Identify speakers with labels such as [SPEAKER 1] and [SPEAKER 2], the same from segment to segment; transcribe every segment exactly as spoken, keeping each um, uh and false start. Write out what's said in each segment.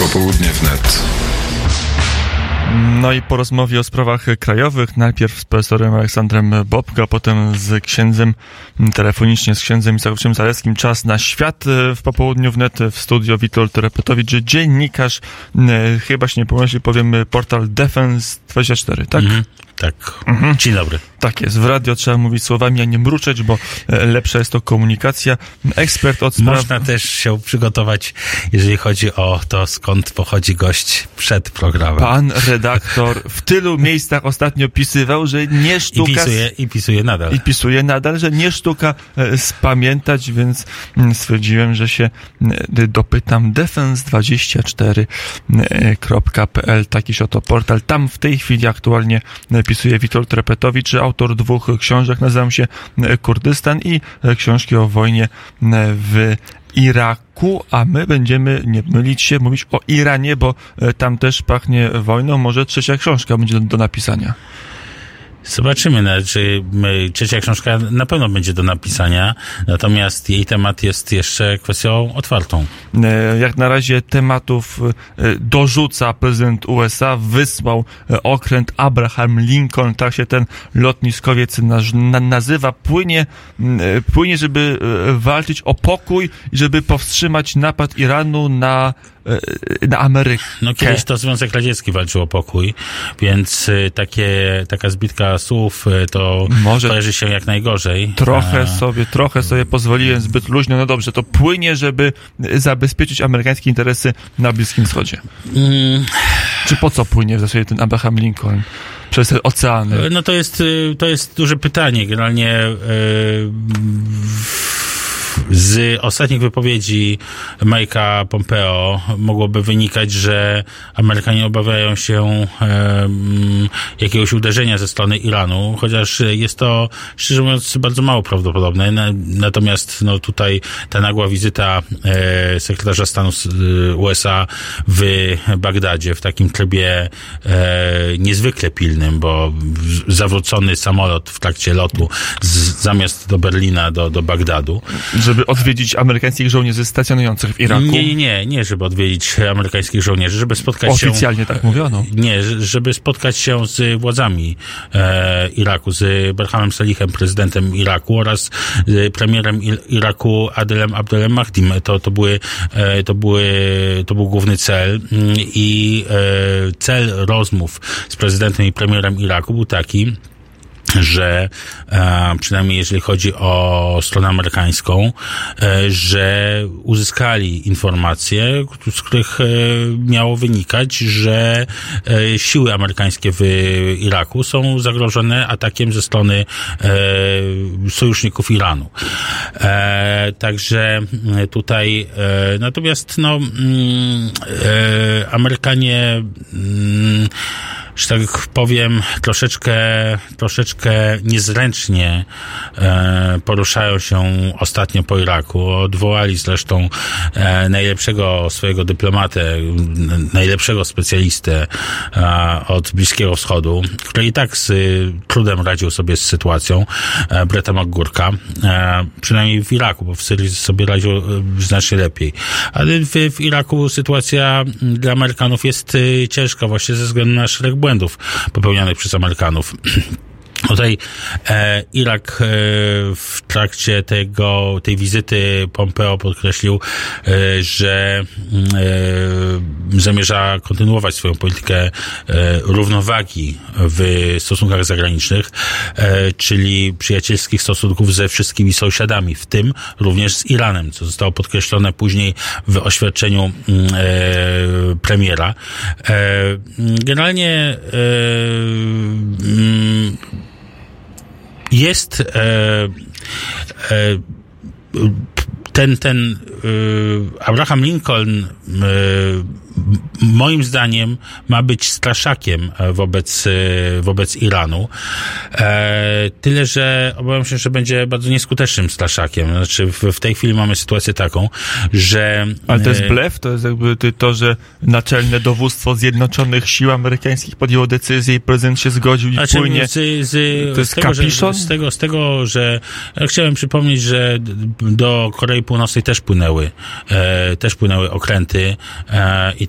[SPEAKER 1] Popołudnie wnet.
[SPEAKER 2] No i po rozmowie o sprawach krajowych, najpierw z profesorem Aleksandrem Bobko, a potem z księdzem, telefonicznie z księdzem Izaakowiciem Zalewskim. Czas na świat w Popołudniu wnet. W studio Witold Repetowicz, dziennikarz, chyba się nie pomyśli, powiem, portal Defense dwadzieścia cztery, tak?
[SPEAKER 3] Mhm, tak. Mhm. Dzień dobry.
[SPEAKER 2] Tak jest. W radio trzeba mówić słowami, a nie mruczeć, bo lepsza jest to komunikacja. Ekspert od spraw...
[SPEAKER 3] Można też się przygotować, jeżeli chodzi o to, skąd pochodzi gość przed programem.
[SPEAKER 2] Pan redaktor w tylu miejscach ostatnio pisywał, że nie sztuka...
[SPEAKER 3] I pisuje, i pisuje nadal.
[SPEAKER 2] I pisuje nadal, że nie sztuka spamiętać, więc stwierdziłem, że się dopytam. defense dwadzieścia cztery kropka p l, takiś oto portal. Tam w tej chwili aktualnie pisuje Witold Repetowicz, autor dwóch książek, nazywa się Kurdystan i książki o wojnie w Iraku, a my będziemy, nie mylić się, mówić o Iranie, bo tam też pachnie wojną. Może trzecia książka będzie do, do napisania.
[SPEAKER 3] Zobaczymy, znaczy trzecia książka na pewno będzie do napisania, natomiast jej temat jest jeszcze kwestią otwartą.
[SPEAKER 2] Jak na razie tematów dorzuca prezydent U S A, wysłał okręt Abraham Lincoln, tak się ten lotniskowiec nazywa, płynie, płynie, żeby walczyć o pokój i żeby powstrzymać napad Iranu na na Amerykę.
[SPEAKER 3] No kiedyś to Związek Radziecki walczył o pokój, więc takie, taka zbitka słów to może kojarzy się jak najgorzej.
[SPEAKER 2] Trochę
[SPEAKER 3] A...
[SPEAKER 2] sobie, trochę sobie pozwoliłem zbyt luźno. No dobrze, to płynie, żeby zabezpieczyć amerykańskie interesy na Bliskim Wschodzie. Mm. Czy po co płynie w zasadzie ten Abraham Lincoln? Przez oceany.
[SPEAKER 3] No to jest, to jest duże pytanie. Generalnie yy, z ostatnich wypowiedzi Mike'a Pompeo mogłoby wynikać, że Amerykanie obawiają się e, jakiegoś uderzenia ze strony Iranu, chociaż jest to, szczerze mówiąc, bardzo mało prawdopodobne. Natomiast no, tutaj ta nagła wizyta e, sekretarza stanu U S A w Bagdadzie w takim trybie e, niezwykle pilnym, bo zawrócony samolot w trakcie lotu z, zamiast do Berlina do, do Bagdadu.
[SPEAKER 2] Żeby odwiedzić amerykańskich żołnierzy stacjonujących w Iraku?
[SPEAKER 3] Nie, nie, nie, nie, żeby odwiedzić amerykańskich żołnierzy, żeby spotkać
[SPEAKER 2] Oficjalnie
[SPEAKER 3] się...
[SPEAKER 2] Oficjalnie tak mówiono.
[SPEAKER 3] Nie, żeby spotkać się z władzami e, Iraku, z Barhamem Salihem, prezydentem Iraku oraz z premierem Iraku Adelem Abdelem Mahdim. To, to były, e, to były, to był główny cel i e, cel rozmów z prezydentem i premierem Iraku był taki, że e, przynajmniej jeżeli chodzi o stronę amerykańską, e, że uzyskali informacje, z których e, miało wynikać, że e, siły amerykańskie w Iraku są zagrożone atakiem ze strony e, sojuszników Iranu. E, także tutaj e, natomiast no mm, e, Amerykanie mm, że tak powiem, troszeczkę, troszeczkę niezręcznie e, poruszają się ostatnio po Iraku. Odwołali zresztą e, najlepszego swojego dyplomatę, najlepszego specjalistę e, od Bliskiego Wschodu, który i tak z trudem radził sobie z sytuacją, e, Bretta McGurka, e, przynajmniej w Iraku, bo w Syrii sobie radził e, znacznie lepiej. Ale w, w Iraku sytuacja dla Amerykanów jest e, ciężka właśnie ze względu na szereg błędów popełnianych przez Amerykanów. Tutaj e, Irak e, w trakcie tego, tej wizyty Pompeo podkreślił, e, że e, zamierza kontynuować swoją politykę e, równowagi w stosunkach zagranicznych, e, czyli przyjacielskich stosunków ze wszystkimi sąsiadami, w tym również z Iranem, co zostało podkreślone później w oświadczeniu e, premiera. E, generalnie e, Jest e, e, ten, ten e, Abraham Lincoln e, moim zdaniem ma być straszakiem wobec, wobec Iranu. E, tyle, że obawiam się, że będzie bardzo nieskutecznym straszakiem. Znaczy w, w tej chwili mamy sytuację taką, że...
[SPEAKER 2] Ale to jest blef? To jest jakby to, że naczelne dowództwo Zjednoczonych Sił Amerykańskich podjęło decyzję i prezydent się zgodził i
[SPEAKER 3] znaczy,
[SPEAKER 2] płynie.
[SPEAKER 3] Z, z,
[SPEAKER 2] to jest
[SPEAKER 3] z tego,
[SPEAKER 2] kapiszon?
[SPEAKER 3] Że, z, tego, z tego, że ja chciałem przypomnieć, że do Korei Północnej też płynęły, e, też płynęły okręty e, i te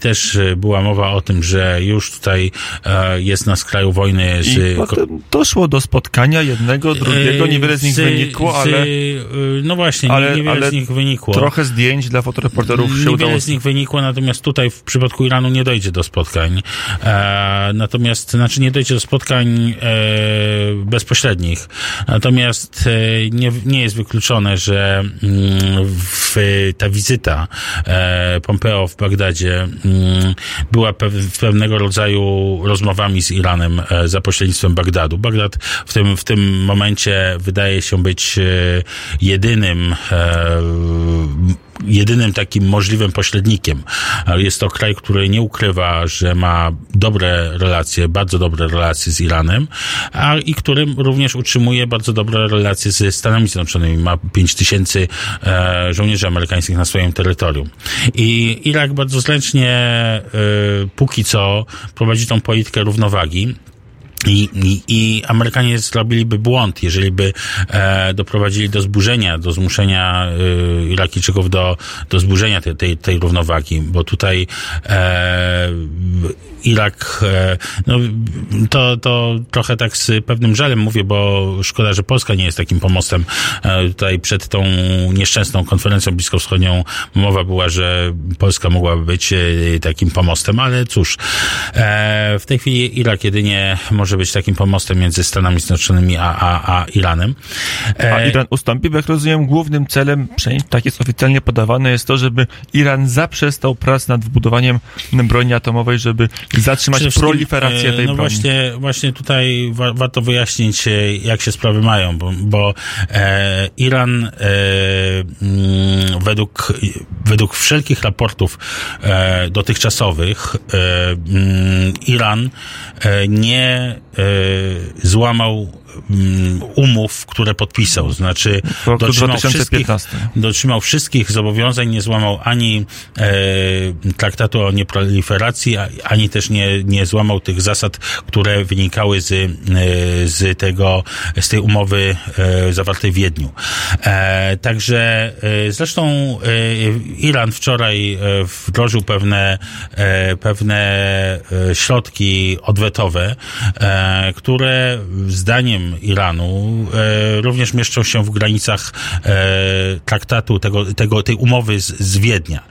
[SPEAKER 3] też była mowa o tym, że już tutaj jest na skraju wojny z...
[SPEAKER 2] I potem doszło do spotkania jednego, drugiego, niewiele z nich z, wynikło, ale...
[SPEAKER 3] No właśnie, ale, niewiele ale z nich wynikło.
[SPEAKER 2] Trochę zdjęć dla fotoreporterów się
[SPEAKER 3] niewiele
[SPEAKER 2] udało.
[SPEAKER 3] Niewiele z nich wynikło, natomiast tutaj w przypadku Iranu nie dojdzie do spotkań. E, natomiast, znaczy nie dojdzie do spotkań e, bezpośrednich. Natomiast e, nie, nie jest wykluczone, że w, ta wizyta e, Pompeo w Bagdadzie m, była pew, pewnego rodzaju rozmowami z Iranem e, za pośrednictwem Bagdadu. Bagdad w tym, w tym momencie wydaje się być e, jedynym e, jedynym takim możliwym pośrednikiem. Jest to kraj, który nie ukrywa, że ma dobre relacje, bardzo dobre relacje z Iranem, a i którym również utrzymuje bardzo dobre relacje ze Stanami Zjednoczonymi. Ma pięć tysięcy e, żołnierzy amerykańskich na swoim terytorium. I Irak bardzo zręcznie e, póki co prowadzi tą politykę równowagi. I, i, I Amerykanie zrobiliby błąd, jeżeli by e, doprowadzili do zburzenia, do zmuszenia e, Irakijczyków do, do zburzenia tej, tej, tej równowagi, bo tutaj e, Irak, e, no to, to trochę tak z pewnym żalem mówię, bo szkoda, że Polska nie jest takim pomostem. E, tutaj przed tą nieszczęsną konferencją bliskowschodnią mowa była, że Polska mogłaby być e, takim pomostem, ale cóż, e, w tej chwili Irak jedynie może być takim pomostem między Stanami Zjednoczonymi a, a, a Iranem.
[SPEAKER 2] E... A Iran ustąpi, bo jak rozumiem, głównym celem, przynajmniej tak jest oficjalnie podawane, jest to, żeby Iran zaprzestał prac nad wbudowaniem broni atomowej, żeby zatrzymać proliferację tej
[SPEAKER 3] no
[SPEAKER 2] broni.
[SPEAKER 3] Właśnie, właśnie tutaj wa- warto wyjaśnić, jak się sprawy mają, bo, bo e, Iran e, m, według, według wszelkich raportów e, dotychczasowych e, m, Iran e, nie e, złamał umów, które podpisał. Znaczy dotrzymał wszystkich, dotrzymał wszystkich zobowiązań, nie złamał ani e, traktatu o nieproliferacji, ani też nie, nie złamał tych zasad, które wynikały z, e, z tego, z tej umowy e, zawartej w Wiedniu. E, także e, zresztą e, Iran wczoraj e, wdrożył pewne e, pewne e, środki odwetowe, e, które zdaniem Iranu e, również mieszczą się w granicach e, traktatu tego, tego, tej umowy z, z Wiednia.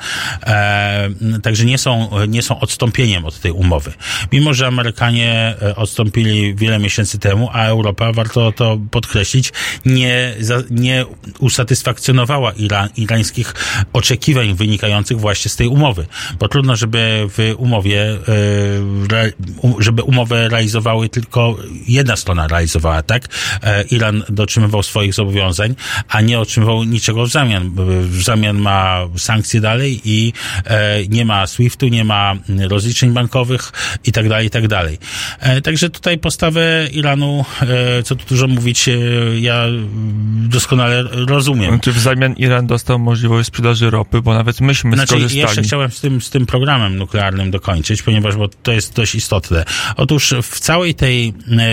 [SPEAKER 3] E, także nie są, nie są odstąpieniem od tej umowy. Mimo że Amerykanie odstąpili wiele miesięcy temu, a Europa, warto to podkreślić, nie, za, nie usatysfakcjonowała Iran, irańskich oczekiwań wynikających właśnie z tej umowy. Bo trudno, żeby w umowie, e, re, żeby umowę realizowały tylko jedna strona realizowała, tak? Iran dotrzymywał swoich zobowiązań, a nie otrzymywał niczego w zamian. W zamian ma sankcje dalej i e, nie ma swiftu, nie ma rozliczeń bankowych i tak dalej, i tak dalej. E, także tutaj postawę Iranu, e, co tu dużo mówić, e, ja doskonale rozumiem.
[SPEAKER 2] Czy w zamian Iran dostał możliwość sprzedaży ropy, bo nawet myśmy
[SPEAKER 3] znaczy,
[SPEAKER 2] skorzystali.
[SPEAKER 3] Ja jeszcze chciałem z tym, z tym programem nuklearnym dokończyć, ponieważ bo to jest dość istotne. Otóż w całej tej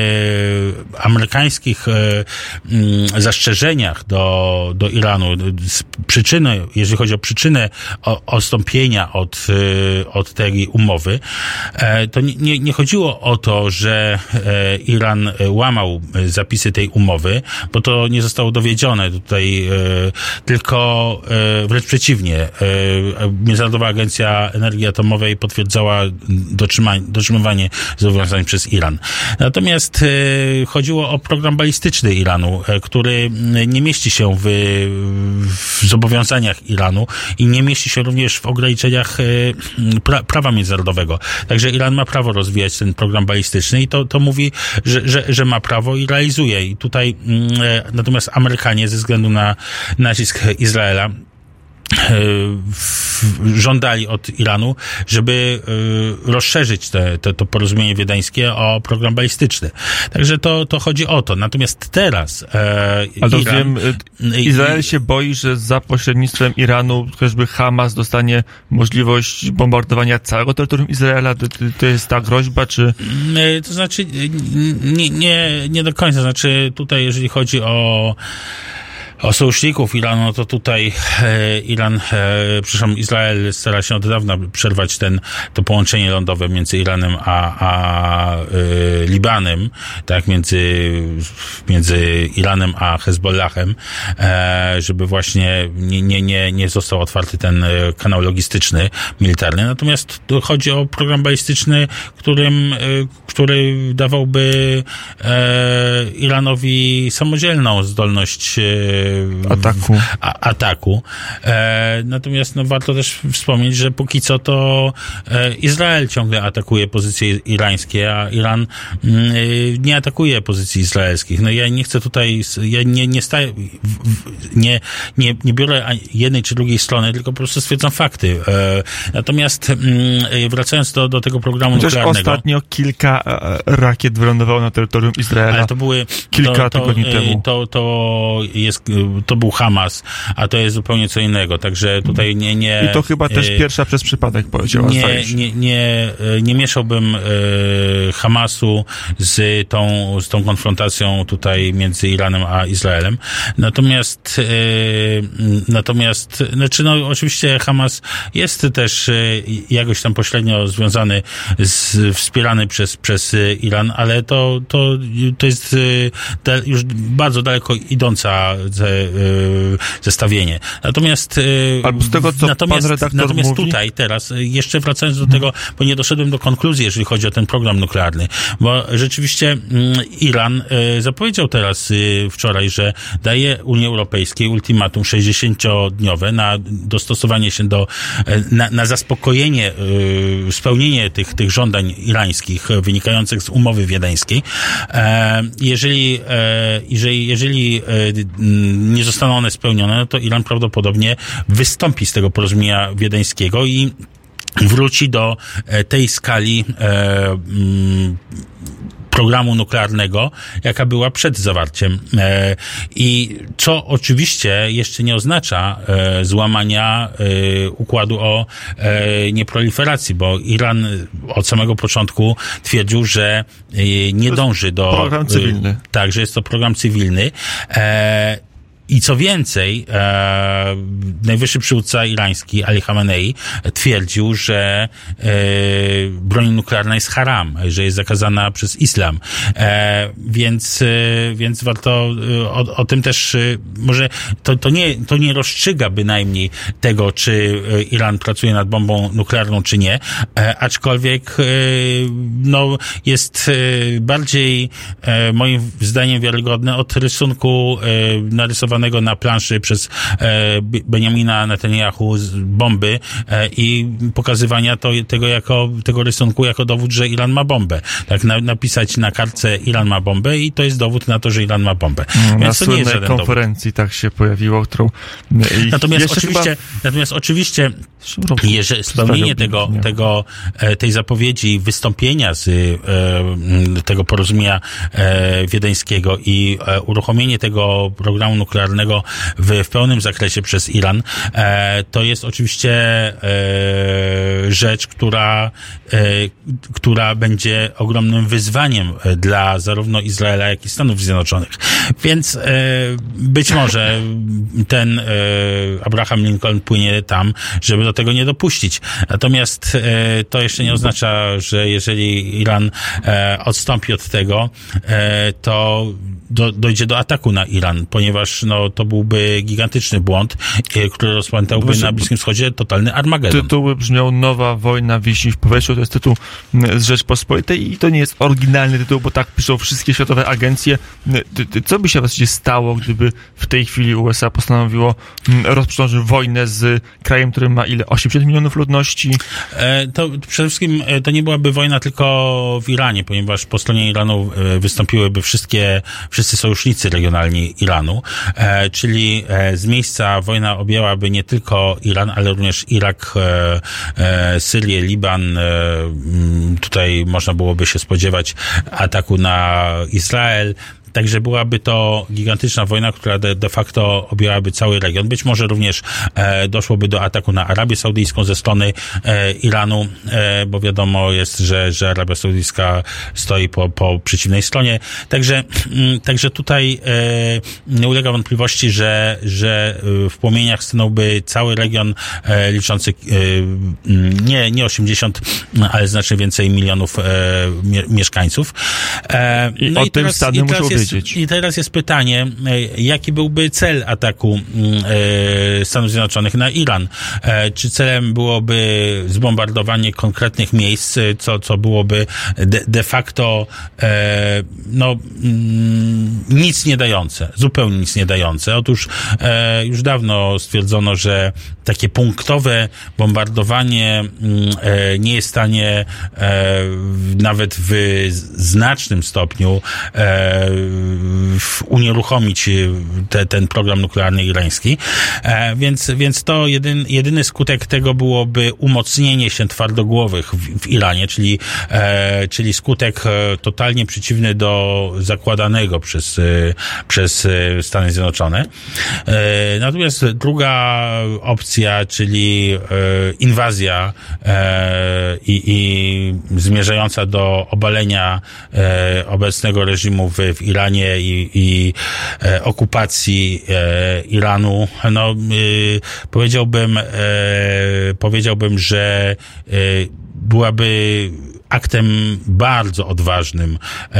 [SPEAKER 3] e, amerykańskich e, m, zastrzeżeniach do, do Iranu, z przyczyny, jeżeli chodzi o przyczynę o, odstąpienia od, e, od tej umowy, e, to nie, nie chodziło o to, że e, Iran łamał zapisy tej umowy, bo to nie zostało dowiedzione tutaj, e, tylko e, wręcz przeciwnie. E, Międzynarodowa Agencja Energii Atomowej potwierdzała dotrzymywanie zobowiązań przez Iran. Natomiast e, chodziło o program balistyczny Iranu, e, który nie mieści się w, w zobowiązaniach Iranu i nie mieści się również w ograniczeniach e, pra, prawa międzynarodowego. Także Iran ma prawo rozwijać ten program balistyczny i to, to mówi, że, że, że ma prawo i realizuje. I tutaj e, natomiast Amerykanie ze względu na nacisk Izraela żądali od Iranu, żeby rozszerzyć te, te, to porozumienie wiedeńskie o program balistyczny. Także to, to chodzi o to. Natomiast teraz e,
[SPEAKER 2] Ale
[SPEAKER 3] Iran...
[SPEAKER 2] wiem, Izrael się boi, że za pośrednictwem Iranu chociażby Hamas dostanie możliwość bombardowania całego terytorium Izraela. To, to jest ta groźba, czy...
[SPEAKER 3] To znaczy nie, nie, nie do końca. Znaczy tutaj, jeżeli chodzi o O sojuszników Iranu, no to tutaj e, Iran, e, przepraszam, Izrael stara się od dawna przerwać ten, to połączenie lądowe między Iranem a, a e, Libanem, tak, między, między Iranem a Hezbollahem, e, żeby właśnie nie, nie, nie, nie został otwarty ten kanał logistyczny, militarny. Natomiast tu chodzi o program balistyczny, którym, e, który dawałby e, Iranowi samodzielną zdolność e,
[SPEAKER 2] Ataku.
[SPEAKER 3] A, ataku. E, natomiast no, warto też wspomnieć, że póki co to e, Izrael ciągle atakuje pozycje irańskie, a Iran e, nie atakuje pozycji izraelskich. No ja nie chcę tutaj, ja nie, nie staję, w, w, nie, nie, nie biorę jednej czy drugiej strony, tylko po prostu stwierdzam fakty. E, natomiast m, wracając do, do tego programu
[SPEAKER 2] Chociaż
[SPEAKER 3] nuklearnego.
[SPEAKER 2] Ostatnio kilka e, rakiet wylądowało na terytorium Izraela.
[SPEAKER 3] Ale to były
[SPEAKER 2] kilka
[SPEAKER 3] to,
[SPEAKER 2] tygodni
[SPEAKER 3] to,
[SPEAKER 2] temu.
[SPEAKER 3] To, to jest, to był Hamas, a to jest zupełnie co innego, także tutaj nie... nie
[SPEAKER 2] I to chyba też
[SPEAKER 3] e,
[SPEAKER 2] pierwsza przez przypadek powiedziała.
[SPEAKER 3] Nie, nie, nie, nie mieszałbym e, Hamasu z tą, z tą konfrontacją tutaj między Iranem a Izraelem. Natomiast e, natomiast, znaczy no oczywiście Hamas jest też e, jakoś tam pośrednio związany, z, wspierany przez, przez Iran, ale to, to, to jest e, już bardzo daleko idąca ze, e, zestawienie. Natomiast
[SPEAKER 2] albo z tego, co
[SPEAKER 3] natomiast,
[SPEAKER 2] pan redaktor
[SPEAKER 3] natomiast
[SPEAKER 2] mówi?
[SPEAKER 3] tutaj teraz, jeszcze wracając do tego, bo nie doszedłem do konkluzji, jeżeli chodzi o ten program nuklearny, bo rzeczywiście Iran zapowiedział teraz wczoraj, że daje Unii Europejskiej ultimatum sześćdziesięciodniowe na dostosowanie się do, na, na zaspokojenie, spełnienie tych, tych żądań irańskich wynikających z umowy wiedeńskiej. Jeżeli, jeżeli, jeżeli nie zostaną one spełnione, no to Iran prawdopodobnie wystąpi z tego porozumienia wiedeńskiego i wróci do tej skali e, programu nuklearnego, jaka była przed zawarciem. E, I co oczywiście jeszcze nie oznacza e, złamania e, układu o e, nieproliferacji, bo Iran od samego początku twierdził, że e, nie dąży do...
[SPEAKER 2] Program cywilny.
[SPEAKER 3] E, tak, że jest to program cywilny. E, I co więcej, e, najwyższy przywódca irański Ali Khamenei twierdził, że e, broń nuklearna jest haram, że jest zakazana przez islam. E, więc, e, więc warto o, o tym też, e, może to, to, nie, to nie rozstrzyga bynajmniej tego, czy Iran pracuje nad bombą nuklearną, czy nie, e, aczkolwiek e, no, jest e, bardziej e, moim zdaniem wiarygodne od rysunku e, narysowanego na planszy przez e, Benjamina Netanyahu z bomby e, i pokazywania to, tego jako, tego rysunku jako dowód, że Iran ma bombę. Tak, na, napisać na kartce Iran ma bombę i to jest dowód na to, że Iran ma bombę.
[SPEAKER 2] Na
[SPEAKER 3] Więc to nie jest żaden
[SPEAKER 2] konferencji
[SPEAKER 3] dowód.
[SPEAKER 2] tak się pojawiło, którą...
[SPEAKER 3] Natomiast oczywiście, chyba... natomiast oczywiście jeżeli spełnienie tego, tego, tej zapowiedzi wystąpienia z e, tego porozumienia e, wiedeńskiego i e, uruchomienie tego programu nuklearnego w, w pełnym zakresie przez Iran, e, to jest oczywiście e, rzecz, która, e, która będzie ogromnym wyzwaniem dla zarówno Izraela, jak i Stanów Zjednoczonych. Więc e, być może ten e, Abraham Lincoln płynie tam, żeby do tego nie dopuścić. Natomiast e, to jeszcze nie oznacza, że jeżeli Iran e, odstąpi od tego, e, to do, dojdzie do ataku na Iran, ponieważ no, to byłby gigantyczny błąd, e, który rozpętałby Boże, na Bliskim Wschodzie totalny Armagedon.
[SPEAKER 2] Tytuł brzmiał Nowa wojna wisi w powietrzu, to jest tytuł z Rzeczpospolitej i to nie jest oryginalny tytuł, bo tak piszą wszystkie światowe agencje. Co by się właściwie stało, gdyby w tej chwili U S A postanowiło rozpocząć wojnę z krajem, który ma ile? osiemdziesiąt milionów ludności?
[SPEAKER 3] E, to przede wszystkim e, to nie byłaby wojna tylko w Iranie, ponieważ po stronie Iranu e, wystąpiłyby wszystkie, wszyscy sojusznicy regionalni Iranu, e, czyli e, z miejsca wojna objęłaby nie tylko Iran, ale również Irak, e, e, Syrię, Liban. E, tutaj można byłoby się spodziewać ataku na Izrael. także byłaby to gigantyczna wojna, która de, de facto objęłaby cały region. Być może również e, doszłoby do ataku na Arabię Saudyjską ze strony e, Iranu, e, bo wiadomo jest, że, że Arabia Saudyjska stoi po, po przeciwnej stronie. Także, m, także tutaj e, nie ulega wątpliwości, że, że w płomieniach stanąłby cały region e, liczący e, nie, nie osiemdziesiąt, ale znacznie więcej milionów e, mie, mieszkańców. E,
[SPEAKER 2] I
[SPEAKER 3] no
[SPEAKER 2] o
[SPEAKER 3] i
[SPEAKER 2] tym
[SPEAKER 3] teraz,
[SPEAKER 2] Stany
[SPEAKER 3] i
[SPEAKER 2] muszą
[SPEAKER 3] teraz jest,
[SPEAKER 2] wiedzieć.
[SPEAKER 3] I teraz jest pytanie, e, jaki byłby cel ataku e, Stanów Zjednoczonych na Iran? E, czy celem byłoby zbombardowanie konkretnych miejsc, co, co byłoby de, de facto e, no, mm, nic nie dające, zupełnie nic nie dające. Otóż e, już dawno stwierdzono, że takie punktowe bombardowanie e, nie jest w stanie e, nawet w znacznym stopniu e, unieruchomić te, ten program nuklearny irański. E, więc, więc to jedyn, jedyny skutek tego byłoby umocnienie się twardogłowych w, w Iranie, czyli, e, czyli skutek e, totalnie przeciwny do zakładanego przez, e, przez Stany Zjednoczone. E, natomiast druga opcja, czyli e, inwazja e, i, i zmierzająca do obalenia e, obecnego reżimu w, w Iranie i, i e, okupacji e, Iranu, no e, powiedziałbym, e, powiedziałbym, że e, byłaby aktem bardzo odważnym,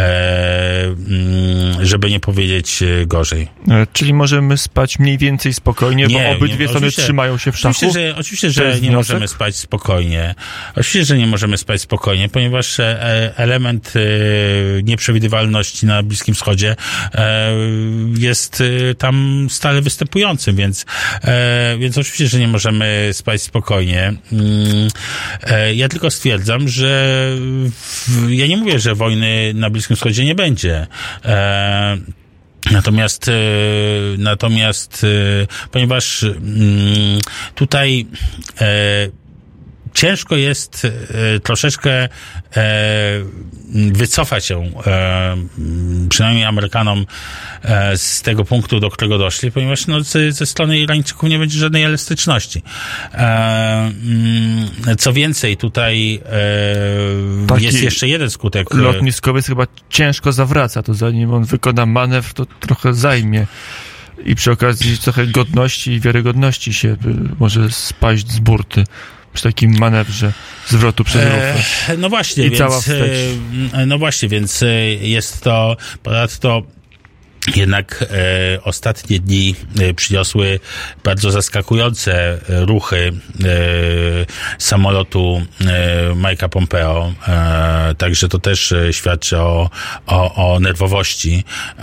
[SPEAKER 3] żeby nie powiedzieć gorzej.
[SPEAKER 2] Czyli możemy spać mniej więcej spokojnie, nie, bo obydwie nie, strony trzymają się w szachu?
[SPEAKER 3] Oczywiście, że, oczywiście, że nie możemy spać spokojnie. Oczywiście, że nie możemy spać spokojnie, ponieważ element nieprzewidywalności na Bliskim Wschodzie jest tam stale występującym, więc, więc oczywiście, że nie możemy spać spokojnie. Ja tylko stwierdzam, że ja nie mówię, że wojny na Bliskim Wschodzie nie będzie. E, natomiast, e, natomiast, e, ponieważ m, tutaj e, ciężko jest e, troszeczkę e, wycofać się, e, przynajmniej Amerykanom, e, z tego punktu, do którego doszli, ponieważ no, ze, ze strony Irańczyków nie będzie żadnej elastyczności. E, co więcej, tutaj e, jest jeszcze jeden skutek.
[SPEAKER 2] Lotniskowiec chyba ciężko zawraca, to zanim on wykona manewr, to trochę zajmie. I przy okazji trochę godności i wiarygodności się może spaść z burty przy takim manewrze zwrotu przez rufę.
[SPEAKER 3] E, no właśnie,
[SPEAKER 2] I
[SPEAKER 3] więc,
[SPEAKER 2] cała wstecz.
[SPEAKER 3] no właśnie, więc jest to, ponadto jednak e, ostatnie dni e, przyniosły bardzo zaskakujące ruchy e, samolotu e, Mike'a Pompeo, e, także to też e, świadczy o, o, o nerwowości. E,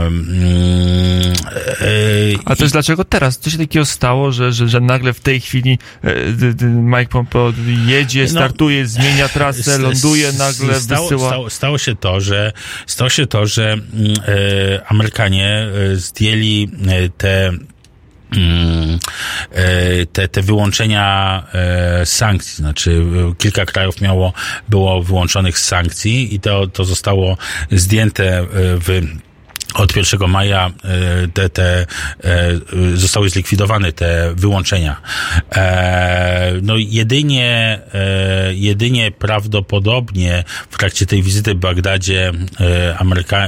[SPEAKER 3] e,
[SPEAKER 2] A też dlaczego teraz? Co się takiego stało, że, że, że nagle w tej chwili e, d, d, Mike Pompeo jedzie, startuje, no, zmienia trasę, ląduje nagle,
[SPEAKER 3] stało,
[SPEAKER 2] wysyła...
[SPEAKER 3] Stało, stało się to, że stało się to, że e, Amerykanie zdjęli te Te, te wyłączenia sankcji, znaczy kilka krajów miało, było wyłączonych z sankcji i to, to zostało zdjęte w od pierwszego maja te, te zostały zlikwidowane te wyłączenia. No jedynie, jedynie prawdopodobnie w trakcie tej wizyty w Bagdadzie Ameryka,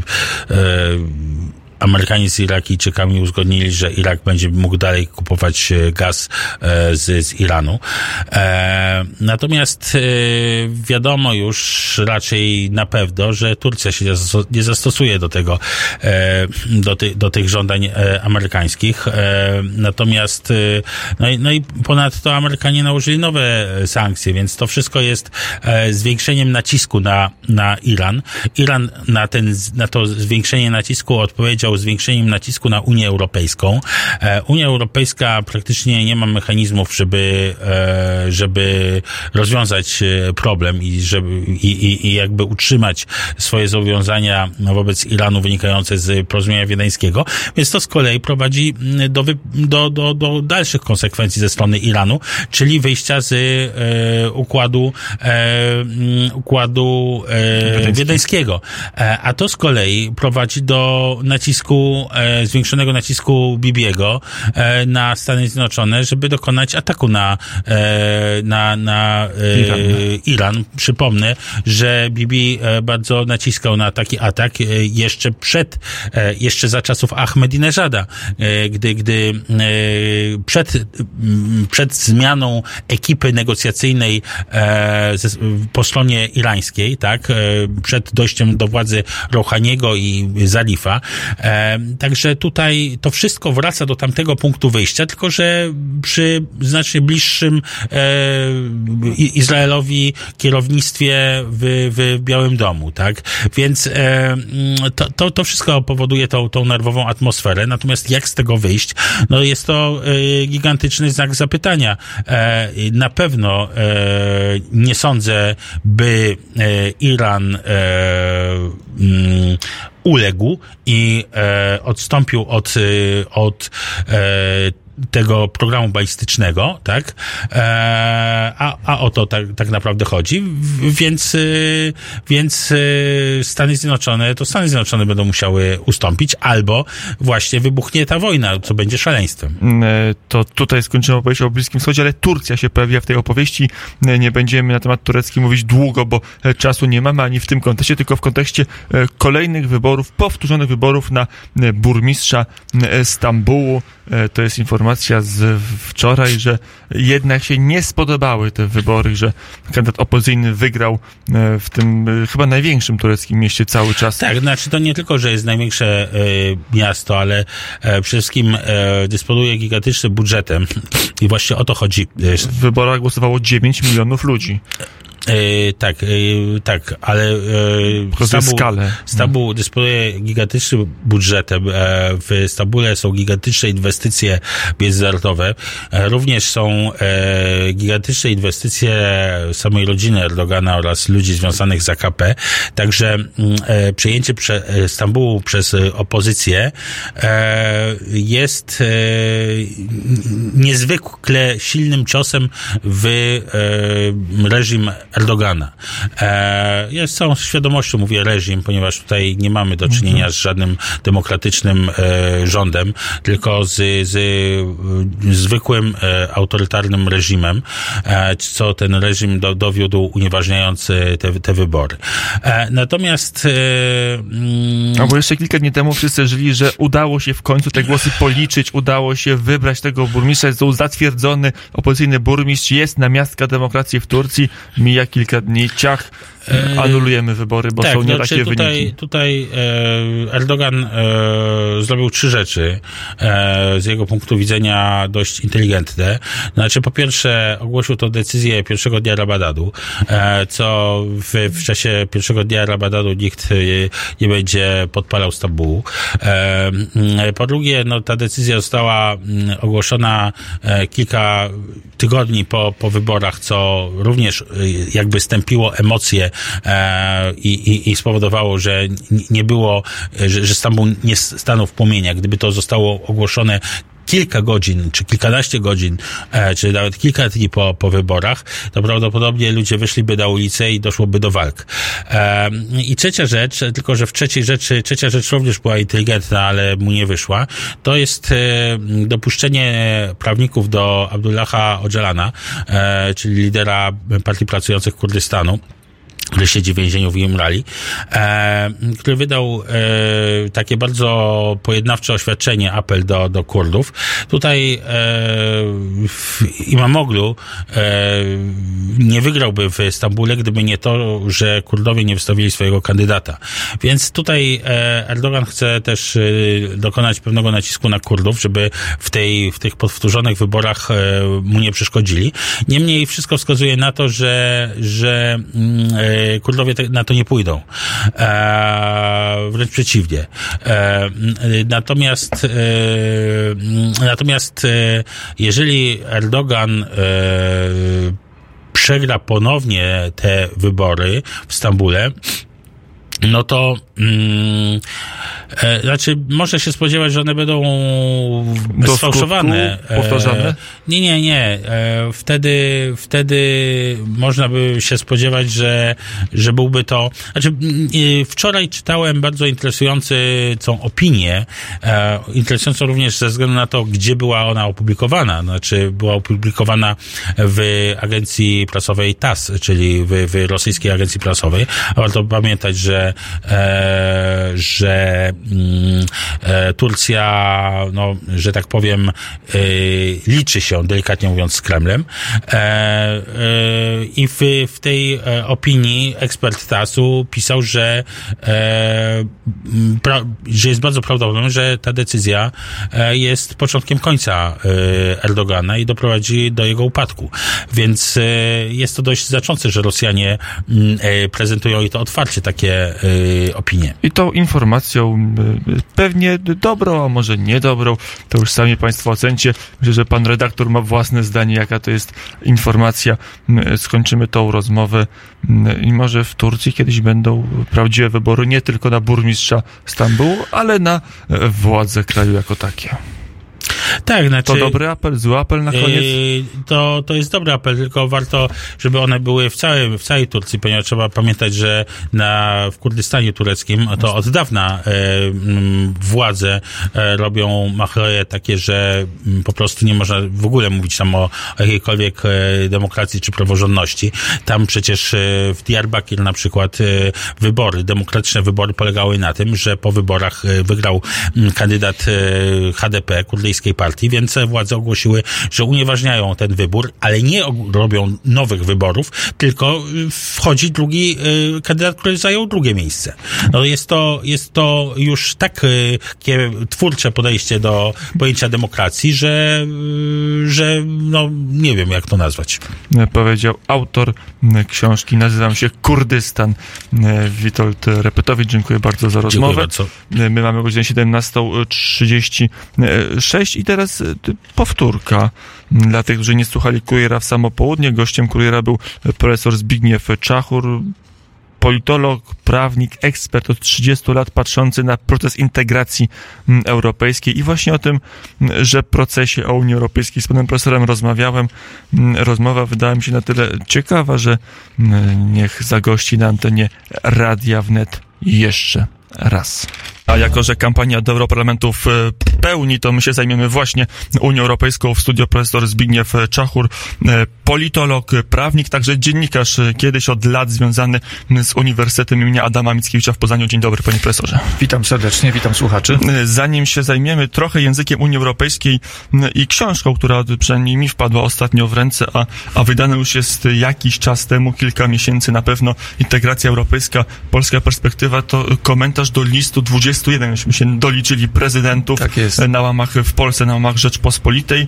[SPEAKER 3] Amerykanie z Irakijczykami uzgodnili, że Irak będzie mógł dalej kupować gaz z, z Iranu. E, natomiast e, wiadomo już raczej na pewno, że Turcja się nie zastosuje do tego, e, do, ty, do tych żądań e, amerykańskich. E, natomiast e, no, i, no i ponadto Amerykanie nałożyli nowe sankcje, więc to wszystko jest e, zwiększeniem nacisku na, na Iran. Iran na ten, na to zwiększenie nacisku odpowiedział powiedział, zwiększeniem nacisku na Unię Europejską. Unia Europejska praktycznie nie ma mechanizmów, żeby, żeby rozwiązać problem i, żeby, i, i, i jakby utrzymać swoje zobowiązania wobec Iranu wynikające z porozumienia wiedeńskiego, więc to z kolei prowadzi do, do, do, do dalszych konsekwencji ze strony Iranu, czyli wyjścia z e, układu e, układu e, wiedeńskiego. E, a to z kolei prowadzi do nacisku, e, zwiększonego nacisku Bibiego e, na Stany Zjednoczone, żeby dokonać ataku na e, na, na e, Iran. Iran. Przypomnę, że Bibi e, bardzo naciskał na taki atak e, jeszcze przed, e, jeszcze za czasów Ahmedinejada, e, gdy, gdy e, przed, przed zmianą ekipy negocjacyjnej e, ze, po stronie irańskiej, tak, e, przed dojściem do władzy Rouhaniego i Zarifa. E, także tutaj to wszystko wraca do tamtego punktu wyjścia, tylko że przy znacznie bliższym e, Izraelowi kierownictwie w, w Białym Domu, tak? Więc e, to, to, to wszystko powoduje tą, tą nerwową atmosferę. Natomiast jak z tego wyjść? No jest to e, gigantyczny znak zapytania. E, na pewno e, nie sądzę, by e, Iran e, mm, uległ i e, odstąpił od, od e, tego programu balistycznego, tak? E, a, a o to tak, tak naprawdę chodzi. Więc, więc Stany Zjednoczone, to Stany Zjednoczone będą musiały ustąpić, albo właśnie wybuchnie ta wojna, co będzie szaleństwem.
[SPEAKER 2] To tutaj skończymy opowieść o Bliskim Wschodzie, ale Turcja się pojawia w tej opowieści. Nie będziemy na temat turecki mówić długo, bo czasu nie mamy ani w tym kontekście, tylko w kontekście kolejnych wyborów, powtórzonych wyborów na burmistrza Stambułu. To jest informacja z wczoraj, że jednak się nie spodobały te wybory, że kandydat opozycyjny wygrał w tym chyba największym tureckim mieście cały czas.
[SPEAKER 3] Tak, znaczy to nie tylko, że jest największe y, miasto, ale y, przede wszystkim y, dysponuje gigantycznym budżetem i właśnie o to chodzi.
[SPEAKER 2] W wyborach głosowało dziewięć milionów ludzi.
[SPEAKER 3] Yy, tak, yy, tak, ale yy, Stambuł, Stambuł dysponuje gigantycznym budżetem. E, w Stambule są gigantyczne inwestycje międzynarodowe. E, również są e, gigantyczne inwestycje samej rodziny Erdogana oraz ludzi związanych z A K P. Także e, przejęcie prze, Stambułu przez opozycję e, jest e, niezwykle silnym ciosem w e, reżim Erdogana. E, ja z całą świadomością mówię reżim, ponieważ tutaj nie mamy do czynienia mm-hmm. z żadnym demokratycznym e, rządem, tylko z, z, z zwykłym e, autorytarnym reżimem, e, co ten reżim do, dowiódł, unieważniając te, te wybory. E, natomiast e, mm,
[SPEAKER 2] no bo jeszcze kilka dni temu wszyscy żyli, że udało się w końcu te głosy policzyć, udało się wybrać tego burmistrza, jest to zatwierdzony opozycyjny burmistrz, jest namiastka demokracji w Turcji, mija kilka dni, ciach, anulujemy wybory, bo
[SPEAKER 3] tak,
[SPEAKER 2] są nie
[SPEAKER 3] znaczy
[SPEAKER 2] takie
[SPEAKER 3] tutaj,
[SPEAKER 2] wyniki.
[SPEAKER 3] Tutaj e, Erdogan e, zrobił trzy rzeczy e, z jego punktu widzenia dość inteligentne. Znaczy po pierwsze ogłosił tę decyzję pierwszego dnia Ramadanu, e, co w, w czasie pierwszego dnia Ramadanu nikt nie będzie podpalał Stambułu. E, po drugie, no ta decyzja została ogłoszona e, kilka tygodni po, po wyborach, co również jakby stępiło emocje e, i, i spowodowało, że nie było, że, że Stambuł nie stanął w płomieniach. Gdyby to zostało ogłoszone kilka godzin, czy kilkanaście godzin, e, czy nawet kilka dni po, po wyborach, to prawdopodobnie ludzie wyszliby na ulicę i doszłoby do walk. E, I trzecia rzecz, tylko że w trzeciej rzeczy, trzecia rzecz również była inteligentna, ale mu nie wyszła, to jest e, dopuszczenie prawników do Abdullaha Öcalana, e, czyli lidera Partii Pracujących Kurdystanu, który siedzi w więzieniu w Imrali, e, który wydał e, takie bardzo pojednawcze oświadczenie, apel do, do Kurdów. Tutaj e, w Imamoglu e, nie wygrałby w Stambule, gdyby nie to, że Kurdowie nie wystawili swojego kandydata. Więc tutaj e, Erdogan chce też e, dokonać pewnego nacisku na Kurdów, żeby w tej, w tych powtórzonych wyborach e, mu nie przeszkodzili. Niemniej wszystko wskazuje na to, że, że e, Kurdowie na to nie pójdą. E, wręcz przeciwnie. E, natomiast e, natomiast e, jeżeli Erdogan e, przegra ponownie te wybory w Stambule, no to mm, e, znaczy można się spodziewać, że one będą
[SPEAKER 2] Do
[SPEAKER 3] sfałszowane.
[SPEAKER 2] Powtarzane?
[SPEAKER 3] E, nie, nie, nie. E, wtedy, wtedy można by się spodziewać, że, że byłby to... Znaczy, e, wczoraj czytałem bardzo interesującą opinię, e, interesującą również ze względu na to, gdzie była ona opublikowana. Znaczy, była opublikowana w agencji prasowej T A S, czyli w, w rosyjskiej agencji prasowej. A warto pamiętać, że E, że mm, e, Turcja, no, że tak powiem, e, liczy się, delikatnie mówiąc, z Kremlem. E, e, I w, w tej e, opinii ekspert T A S-u pisał, że, e, pra, że jest bardzo prawdopodobne, że ta decyzja e, jest początkiem końca e, Erdogana i doprowadzi do jego upadku. Więc e, jest to dość znaczące, że Rosjanie e, prezentują i to otwarcie takie opinię.
[SPEAKER 2] I tą informacją pewnie dobrą, a może niedobrą, to już sami Państwo ocencie. Myślę, że pan redaktor ma własne zdanie, jaka to jest informacja. Skończymy tą rozmowę i może w Turcji kiedyś będą prawdziwe wybory, nie tylko na burmistrza Stambułu, ale na władze kraju jako takie.
[SPEAKER 3] Tak, znaczy...
[SPEAKER 2] To dobry apel, zły apel na koniec?
[SPEAKER 3] Yy, to, to jest dobry apel, tylko warto, żeby one były w całej, w całej Turcji, ponieważ trzeba pamiętać, że na, w Kurdystanie tureckim to od dawna e, władze e, robią machleje takie, że m, po prostu nie można w ogóle mówić tam o, o jakiejkolwiek e, demokracji czy praworządności. Tam przecież e, w Diyarbakir na przykład e, wybory, demokratyczne wybory polegały na tym, że po wyborach e, wygrał m, kandydat e, H D P, kurdyjskiej partii, więc władze ogłosiły, że unieważniają ten wybór, ale nie robią nowych wyborów, tylko wchodzi drugi y, kandydat, który zajął drugie miejsce. No jest to, jest to już tak y, takie twórcze podejście do pojęcia demokracji, że, y, że no nie wiem, jak to nazwać.
[SPEAKER 2] Powiedział autor książki, nazywam się Kurdystan, Witold Repetowicz. Dziękuję bardzo za rozmowę.
[SPEAKER 3] Bardzo.
[SPEAKER 2] My mamy godzinę siedemnasta trzydzieści sześć i teraz powtórka. Dla tych, którzy nie słuchali Kuriera w samo południe, gościem Kuriera był profesor Zbigniew Czachur, politolog, prawnik, ekspert od trzydziestu lat patrzący na proces integracji europejskiej i właśnie o tym, że procesie o Unii Europejskiej z panem profesorem rozmawiałem. Rozmowa wydała mi się na tyle ciekawa, że niech zagości na antenie Radia Wnet jeszcze raz. A jako, że kampania do Europarlamentu w pełni, to my się zajmiemy właśnie Unią Europejską. W studio profesor Zbigniew Czachur, politolog, prawnik, także dziennikarz, kiedyś od lat związany z Uniwersytetem imienia Adama Mickiewicza w Poznaniu. Dzień dobry, panie profesorze.
[SPEAKER 1] Witam serdecznie, witam słuchaczy.
[SPEAKER 2] Zanim się zajmiemy trochę językiem Unii Europejskiej i książką, która przynajmniej mi wpadła ostatnio w ręce, a, a wydana już jest jakiś czas temu, kilka miesięcy na pewno, Integracja Europejska, Polska Perspektywa, to komentarz do listu dwudziestu jeden, myśmy się doliczyli prezydentów
[SPEAKER 1] tak jest.
[SPEAKER 2] na łamach w Polsce, na łamach Rzeczpospolitej.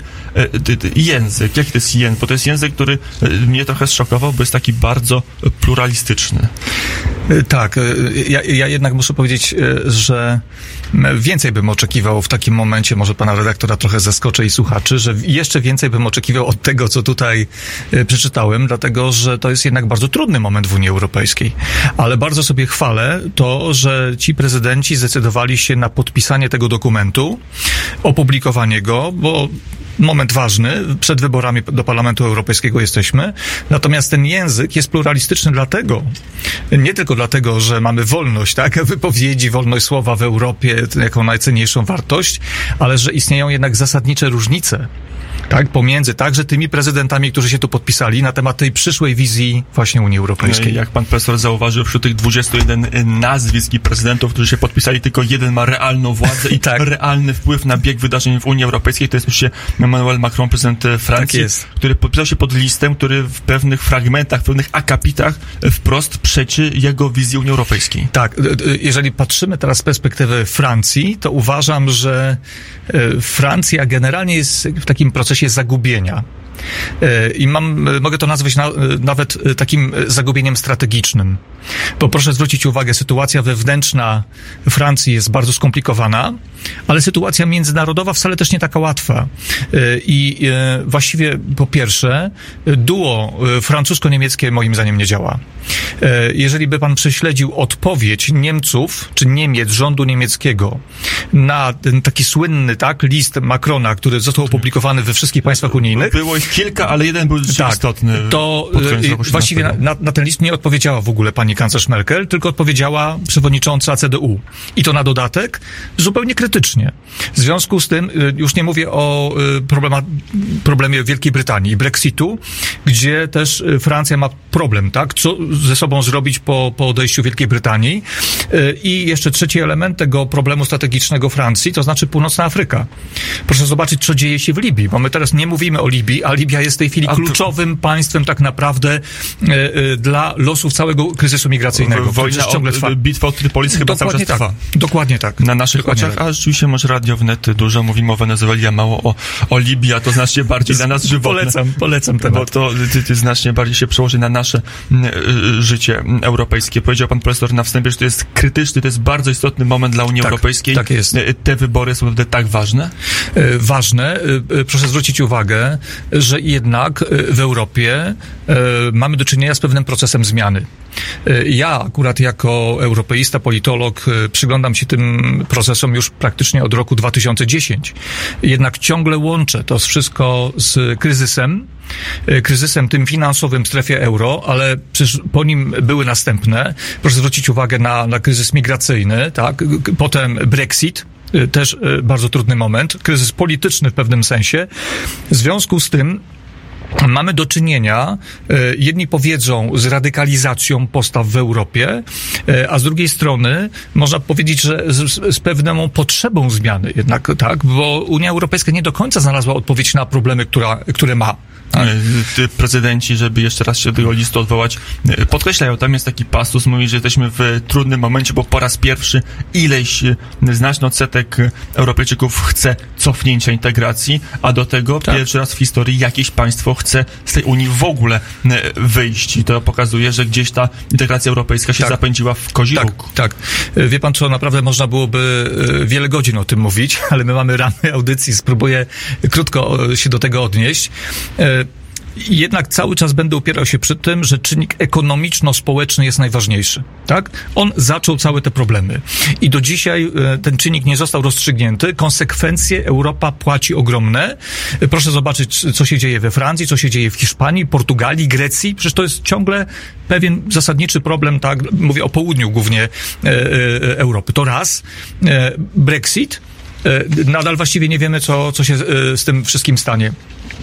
[SPEAKER 2] Język, jaki to jest język? Bo to jest język, który mnie trochę zszokował, bo jest taki bardzo pluralistyczny.
[SPEAKER 1] Tak, ja, ja jednak muszę powiedzieć, że więcej bym oczekiwał w takim momencie, może pana redaktora trochę zaskoczę i słuchaczy, że jeszcze więcej bym oczekiwał od tego, co tutaj przeczytałem, dlatego, że to jest jednak bardzo trudny moment w Unii Europejskiej. Ale bardzo sobie chwalę to, że ci prezydenci zdecydowali się na podpisanie tego dokumentu, opublikowanie go, bo moment ważny, przed wyborami do Parlamentu Europejskiego jesteśmy, natomiast ten język jest pluralistyczny dlatego, nie tylko dlatego, że mamy wolność, tak, wypowiedzi, wolność słowa w Europie jako najcenniejszą wartość, ale że istnieją jednak zasadnicze różnice, tak, pomiędzy także tymi prezydentami, którzy się tu podpisali na temat tej przyszłej wizji właśnie Unii Europejskiej.
[SPEAKER 2] Jak pan profesor zauważył, wśród tych dwudziestu jeden nazwisk i prezydentów, którzy się podpisali, tylko jeden ma realną władzę i tak. realny wpływ na bieg wydarzeń w Unii Europejskiej. To jest oczywiście Emmanuel Macron, prezydent Francji, tak który podpisał się pod listem, który w pewnych fragmentach, w pewnych akapitach wprost przeczy jego wizji Unii Europejskiej.
[SPEAKER 1] Tak, jeżeli patrzymy teraz z perspektywy Francji, to uważam, że Francja generalnie jest w takim procesie poczucie zagubienia. I mam, mogę to nazwać na, nawet takim zagubieniem strategicznym. Bo proszę zwrócić uwagę, sytuacja wewnętrzna Francji jest bardzo skomplikowana, ale sytuacja międzynarodowa wcale też nie taka łatwa. I właściwie po pierwsze, duo francusko-niemieckie moim zdaniem nie działa. Jeżeli by pan prześledził odpowiedź Niemców, czy Niemiec, rządu niemieckiego na ten taki słynny, tak, list Macrona, który został opublikowany we wszystkich państwach unijnych.
[SPEAKER 2] Było ich kilka, ale jeden był
[SPEAKER 1] tak,
[SPEAKER 2] istotny.
[SPEAKER 1] To właściwie na, na, na ten list nie odpowiedziała w ogóle pani kanclerz Merkel, tylko odpowiedziała przewodnicząca C D U. I to na dodatek zupełnie krytycznie. W związku z tym, już nie mówię o problema, problemie Wielkiej Brytanii, Brexitu, gdzie też Francja ma problem, tak? Co ze sobą zrobić po, po odejściu Wielkiej Brytanii. I jeszcze trzeci element tego problemu strategicznego Francji, to znaczy Północna Afryka. Proszę zobaczyć, co dzieje się w Libii, bo my teraz nie mówimy o Libii, a Libia jest w tej chwili
[SPEAKER 2] a
[SPEAKER 1] kluczowym to... państwem tak naprawdę e, e, dla losów całego kryzysu migracyjnego.
[SPEAKER 2] Wojna ciągle trwa. Bitwa o Trypolis chyba cały czas
[SPEAKER 1] tak.
[SPEAKER 2] trwa.
[SPEAKER 1] Dokładnie tak.
[SPEAKER 2] Na naszych
[SPEAKER 1] Dokładnie
[SPEAKER 2] oczach,
[SPEAKER 1] tak.
[SPEAKER 2] a rzeczywiście może Radio Wnet dużo mówimy o Wenezueli, a mało o, o Libii, a to znacznie bardziej dla nas żywotne.
[SPEAKER 1] Polecam, polecam temat.
[SPEAKER 2] Bo to ty, ty znacznie bardziej się przełoży na nasze y, życie europejskie. Powiedział pan profesor na wstępie, że to jest krytyczny, to jest bardzo istotny moment dla Unii
[SPEAKER 1] tak,
[SPEAKER 2] Europejskiej.
[SPEAKER 1] Tak jest.
[SPEAKER 2] Te wybory są naprawdę tak ważne?
[SPEAKER 1] Y, ważne. Y, proszę zwrócić uwagę, że jednak w Europie y, mamy do czynienia z pewnym procesem zmiany. Ja akurat jako europeista, politolog przyglądam się tym procesom już praktycznie od roku dwa tysiące dziesiątego. Jednak ciągle łączę to wszystko z kryzysem, kryzysem tym finansowym w strefie euro, ale przecież po nim były następne. Proszę zwrócić uwagę na, na kryzys migracyjny, tak? Potem Brexit. Też bardzo trudny moment. Kryzys polityczny w pewnym sensie. W związku z tym mamy do czynienia, jedni powiedzą, z radykalizacją postaw w Europie, a z drugiej strony można powiedzieć, że z, z pewną potrzebą zmiany jednak, tak, bo Unia Europejska nie do końca znalazła odpowiedź na problemy, która, które ma.
[SPEAKER 2] Tak. Prezydenci, żeby jeszcze raz się do tego listu odwołać, podkreślają, tam jest taki pasus, mówi, że jesteśmy w trudnym momencie, bo po raz pierwszy ileś znaczny odsetek Europejczyków chce cofnięcia integracji, a do tego tak. pierwszy raz w historii jakieś państwo chce z tej Unii w ogóle wyjść. I to pokazuje, że gdzieś ta integracja europejska się tak. zapędziła w kozi
[SPEAKER 1] tak,
[SPEAKER 2] róg.
[SPEAKER 1] Tak, wie pan co, naprawdę można byłoby wiele godzin o tym mówić, ale my mamy ramy audycji, spróbuję krótko się do tego odnieść. Jednak cały czas będę upierał się przy tym, że czynnik ekonomiczno-społeczny jest najważniejszy, tak? On zaczął całe te problemy. I do dzisiaj ten czynnik nie został rozstrzygnięty. Konsekwencje Europa płaci ogromne. Proszę zobaczyć, co się dzieje we Francji, co się dzieje w Hiszpanii, Portugalii, Grecji. Przecież to jest ciągle pewien zasadniczy problem, tak? Mówię o południu głównie e, e, Europy. To raz. E, Brexit. E, nadal właściwie nie wiemy, co, co się e, z tym wszystkim stanie.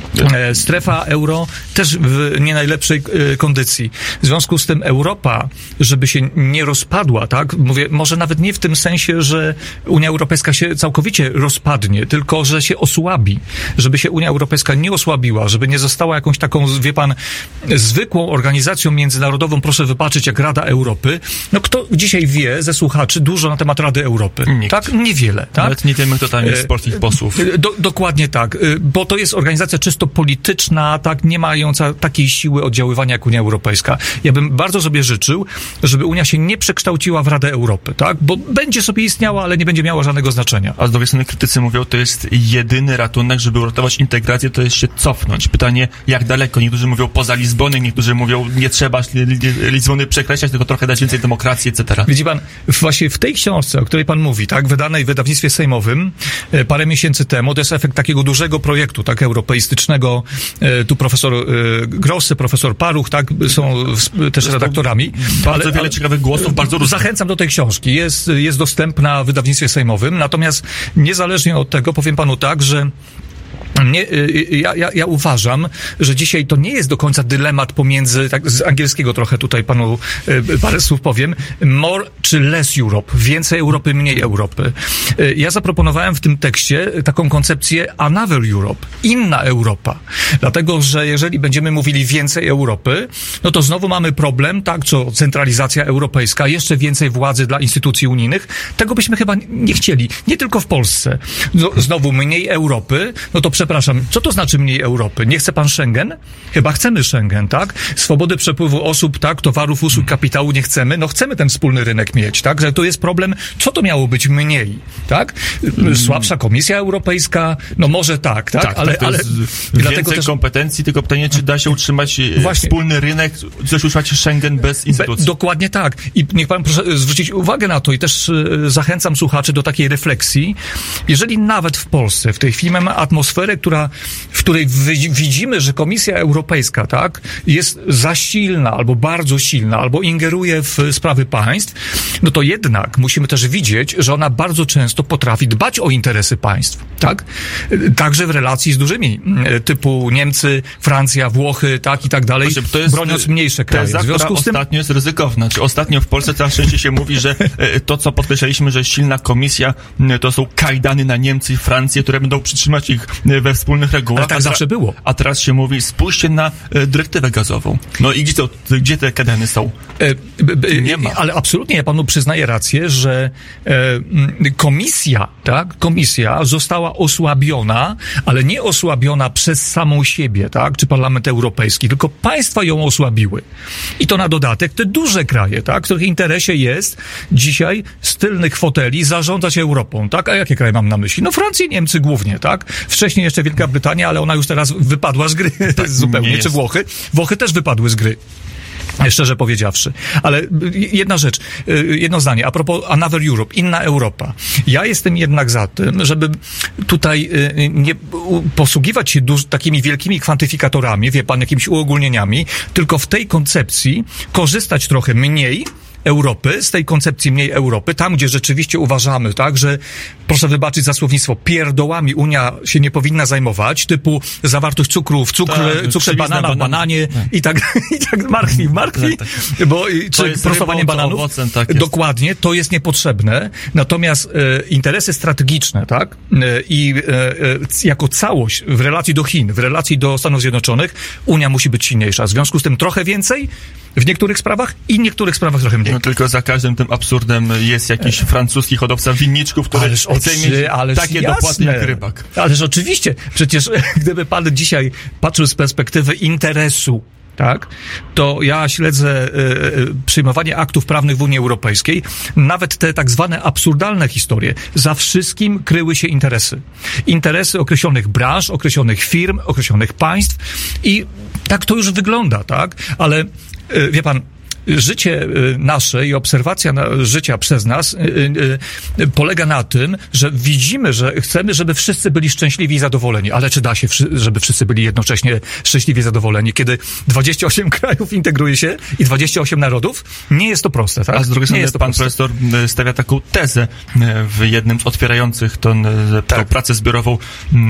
[SPEAKER 1] Strefa euro też w nie najlepszej kondycji. W związku z tym Europa, żeby się nie rozpadła, tak? Mówię, może nawet nie w tym sensie, że Unia Europejska się całkowicie rozpadnie, tylko że się osłabi. Żeby się Unia Europejska nie osłabiła, żeby nie została jakąś taką, wie pan, zwykłą organizacją międzynarodową, proszę wybaczyć, jak Rada Europy. No kto dzisiaj wie ze słuchaczy dużo na temat Rady Europy?
[SPEAKER 2] Nikt.
[SPEAKER 1] Tak? Niewiele. Tak?
[SPEAKER 2] Nawet nie wiemy, kto tam jest z polskich posłów.
[SPEAKER 1] Do, dokładnie tak, bo to jest organizacja czysto polityczna, tak, nie mająca takiej siły oddziaływania jak Unia Europejska. Ja bym bardzo sobie życzył, żeby Unia się nie przekształciła w Radę Europy, tak, bo będzie sobie istniała, ale nie będzie miała żadnego znaczenia.
[SPEAKER 2] A z drugiej strony krytycy mówią, to jest jedyny ratunek, żeby uratować integrację, to jest się cofnąć. Pytanie, jak daleko? Niektórzy mówią poza Lizbony, niektórzy mówią, nie trzeba Lizbony przekreślać, tylko trochę dać więcej demokracji, et cetera.
[SPEAKER 1] Widzi pan, właśnie w tej książce, o której pan mówi, tak, wydanej w wydawnictwie sejmowym parę miesięcy temu, to jest efekt takiego dużego projektu, tak, europeistycznego. Tu profesor Grosse, profesor Paruch, tak, są też redaktorami.
[SPEAKER 2] Bardzo ale, wiele ale, ciekawych głosów, bardzo różnych.
[SPEAKER 1] Zachęcam do tej książki. Jest, jest dostępna w wydawnictwie sejmowym, natomiast niezależnie od tego powiem panu tak, że Nie, ja, ja, ja uważam, że dzisiaj to nie jest do końca dylemat pomiędzy, tak z angielskiego trochę tutaj panu parę słów powiem, more czy less Europe, więcej Europy, mniej Europy. Ja zaproponowałem w tym tekście taką koncepcję another Europe, inna Europa. Dlatego, że jeżeli będziemy mówili więcej Europy, no to znowu mamy problem, tak, co centralizacja europejska, jeszcze więcej władzy dla instytucji unijnych. Tego byśmy chyba nie chcieli. Nie tylko w Polsce. Znowu mniej Europy, no to przepraszam, przepraszam, co to znaczy mniej Europy? Nie chce pan Schengen? Chyba chcemy Schengen, tak? Swobody przepływu osób, tak? Towarów, usług, kapitału nie chcemy. No chcemy ten wspólny rynek mieć, tak? Że to jest problem, co to miało być mniej, tak? Słabsza Komisja Europejska? No może tak, tak?
[SPEAKER 2] tak
[SPEAKER 1] ale,
[SPEAKER 2] tak,
[SPEAKER 1] ale
[SPEAKER 2] dlatego więcej też... kompetencji, tylko pytanie, czy da się utrzymać Właśnie. wspólny rynek, coś utrzymać Schengen bez instytucji?
[SPEAKER 1] Be, dokładnie tak. I niech pan proszę zwrócić uwagę na to i też y, zachęcam słuchaczy do takiej refleksji. Jeżeli nawet w Polsce w tej chwili mamy atmosferę, która, w której wy, widzimy, że Komisja Europejska, tak, jest za silna, albo bardzo silna, albo ingeruje w sprawy państw, no to jednak musimy też widzieć, że ona bardzo często potrafi dbać o interesy państw, tak? Także w relacji z dużymi, typu Niemcy, Francja, Włochy, tak, i tak dalej, to jest, broniąc mniejsze kraje.
[SPEAKER 2] Teza, w związku z tym... ostatnio jest ryzykowna. Czy ostatnio w Polsce coraz częściej się mówi, że to, co podkreślaliśmy, że silna komisja, to są kajdany na Niemcy i Francję, które będą przytrzymać ich we wspólnych regułach.
[SPEAKER 1] Ale tak zawsze było.
[SPEAKER 2] A teraz się mówi, spójrzcie na dyrektywę gazową. No i gdzie, to, gdzie te kajdany są?
[SPEAKER 1] E, nie ma. Ale absolutnie ja panu przyznaję rację, że e, komisja, tak, komisja została osłabiona, ale nie osłabiona przez samą siebie, tak, czy Parlament Europejski, tylko państwa ją osłabiły. I to na dodatek te duże kraje, tak, w których interesie jest dzisiaj z tylnych foteli zarządzać Europą, tak? A jakie kraje mam na myśli? No Francję, Niemcy głównie, tak? Wcześniej jeszcze Wielka Brytania, ale ona już teraz wypadła z gry tak, zupełnie, czy Włochy. Włochy też wypadły z gry. Szczerze powiedziawszy. Ale jedna rzecz, jedno zdanie, a propos Another Europe, inna Europa. Ja jestem jednak za tym, żeby tutaj nie posługiwać się duż, takimi wielkimi kwantyfikatorami, wie pan, jakimiś uogólnieniami, tylko w tej koncepcji korzystać trochę mniej Europy, z tej koncepcji mniej Europy, tam gdzie rzeczywiście uważamy, tak, że proszę wybaczyć za słownictwo, pierdołami Unia się nie powinna zajmować, typu zawartość cukru w cukr, tak, cukrze banana, w bananie tak. i tak, i tak marchwi, marchwi, tak, tak. bo czy prostowanie bananów, owocem, tak dokładnie, to jest niepotrzebne, natomiast e, interesy strategiczne, tak, e, i e, jako całość w relacji do Chin, w relacji do Stanów Zjednoczonych, Unia musi być silniejsza, w związku z tym trochę więcej w niektórych sprawach i w niektórych sprawach trochę mniej.
[SPEAKER 2] No tylko za każdym tym absurdem jest jakiś francuski hodowca winniczków, który
[SPEAKER 1] ależ
[SPEAKER 2] chce mieć takie
[SPEAKER 1] jasne.
[SPEAKER 2] dopłaty jak rybak.
[SPEAKER 1] Ależ oczywiście, przecież gdyby pan dzisiaj patrzył z perspektywy interesu, tak, to ja śledzę y, y, przyjmowanie aktów prawnych w Unii Europejskiej. Nawet te tak zwane absurdalne historie. Za wszystkim kryły się interesy. Interesy określonych branż, określonych firm, określonych państw i tak to już wygląda, tak? Ale y, wie pan, życie nasze i obserwacja na, życia przez nas y, y, y, polega na tym, że widzimy, że chcemy, żeby wszyscy byli szczęśliwi i zadowoleni. Ale czy da się, żeby wszyscy byli jednocześnie szczęśliwi i zadowoleni, kiedy dwadzieścia osiem krajów integruje się i dwadzieścia osiem narodów? Nie jest to proste, tak?
[SPEAKER 2] A z drugiej strony pan proste. Profesor stawia taką tezę w jednym z otwierających tą, tak. tą pracę zbiorową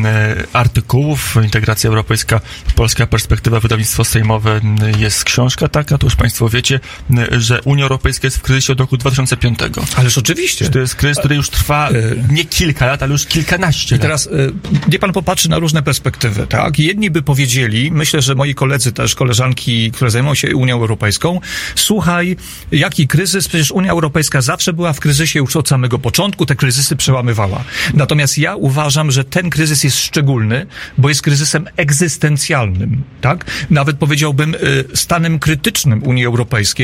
[SPEAKER 2] artykułów. Integracja europejska, polska perspektywa, wydawnictwo sejmowe, jest książka taka, to już państwo wiecie, że Unia Europejska jest w kryzysie od roku dwa tysiące piątego.
[SPEAKER 1] Ależ oczywiście.
[SPEAKER 2] Że to jest kryzys, który już trwa nie kilka lat, ale już kilkanaście lat.
[SPEAKER 1] I teraz niech pan popatrzy na różne perspektywy, tak? Jedni by powiedzieli, myślę, że moi koledzy też, koleżanki, które zajmują się Unią Europejską, słuchaj, jaki kryzys? Przecież Unia Europejska zawsze była w kryzysie już od samego początku, te kryzysy przełamywała. Natomiast ja uważam, że ten kryzys jest szczególny, bo jest kryzysem egzystencjalnym, tak? Nawet powiedziałbym stanem krytycznym Unii Europejskiej,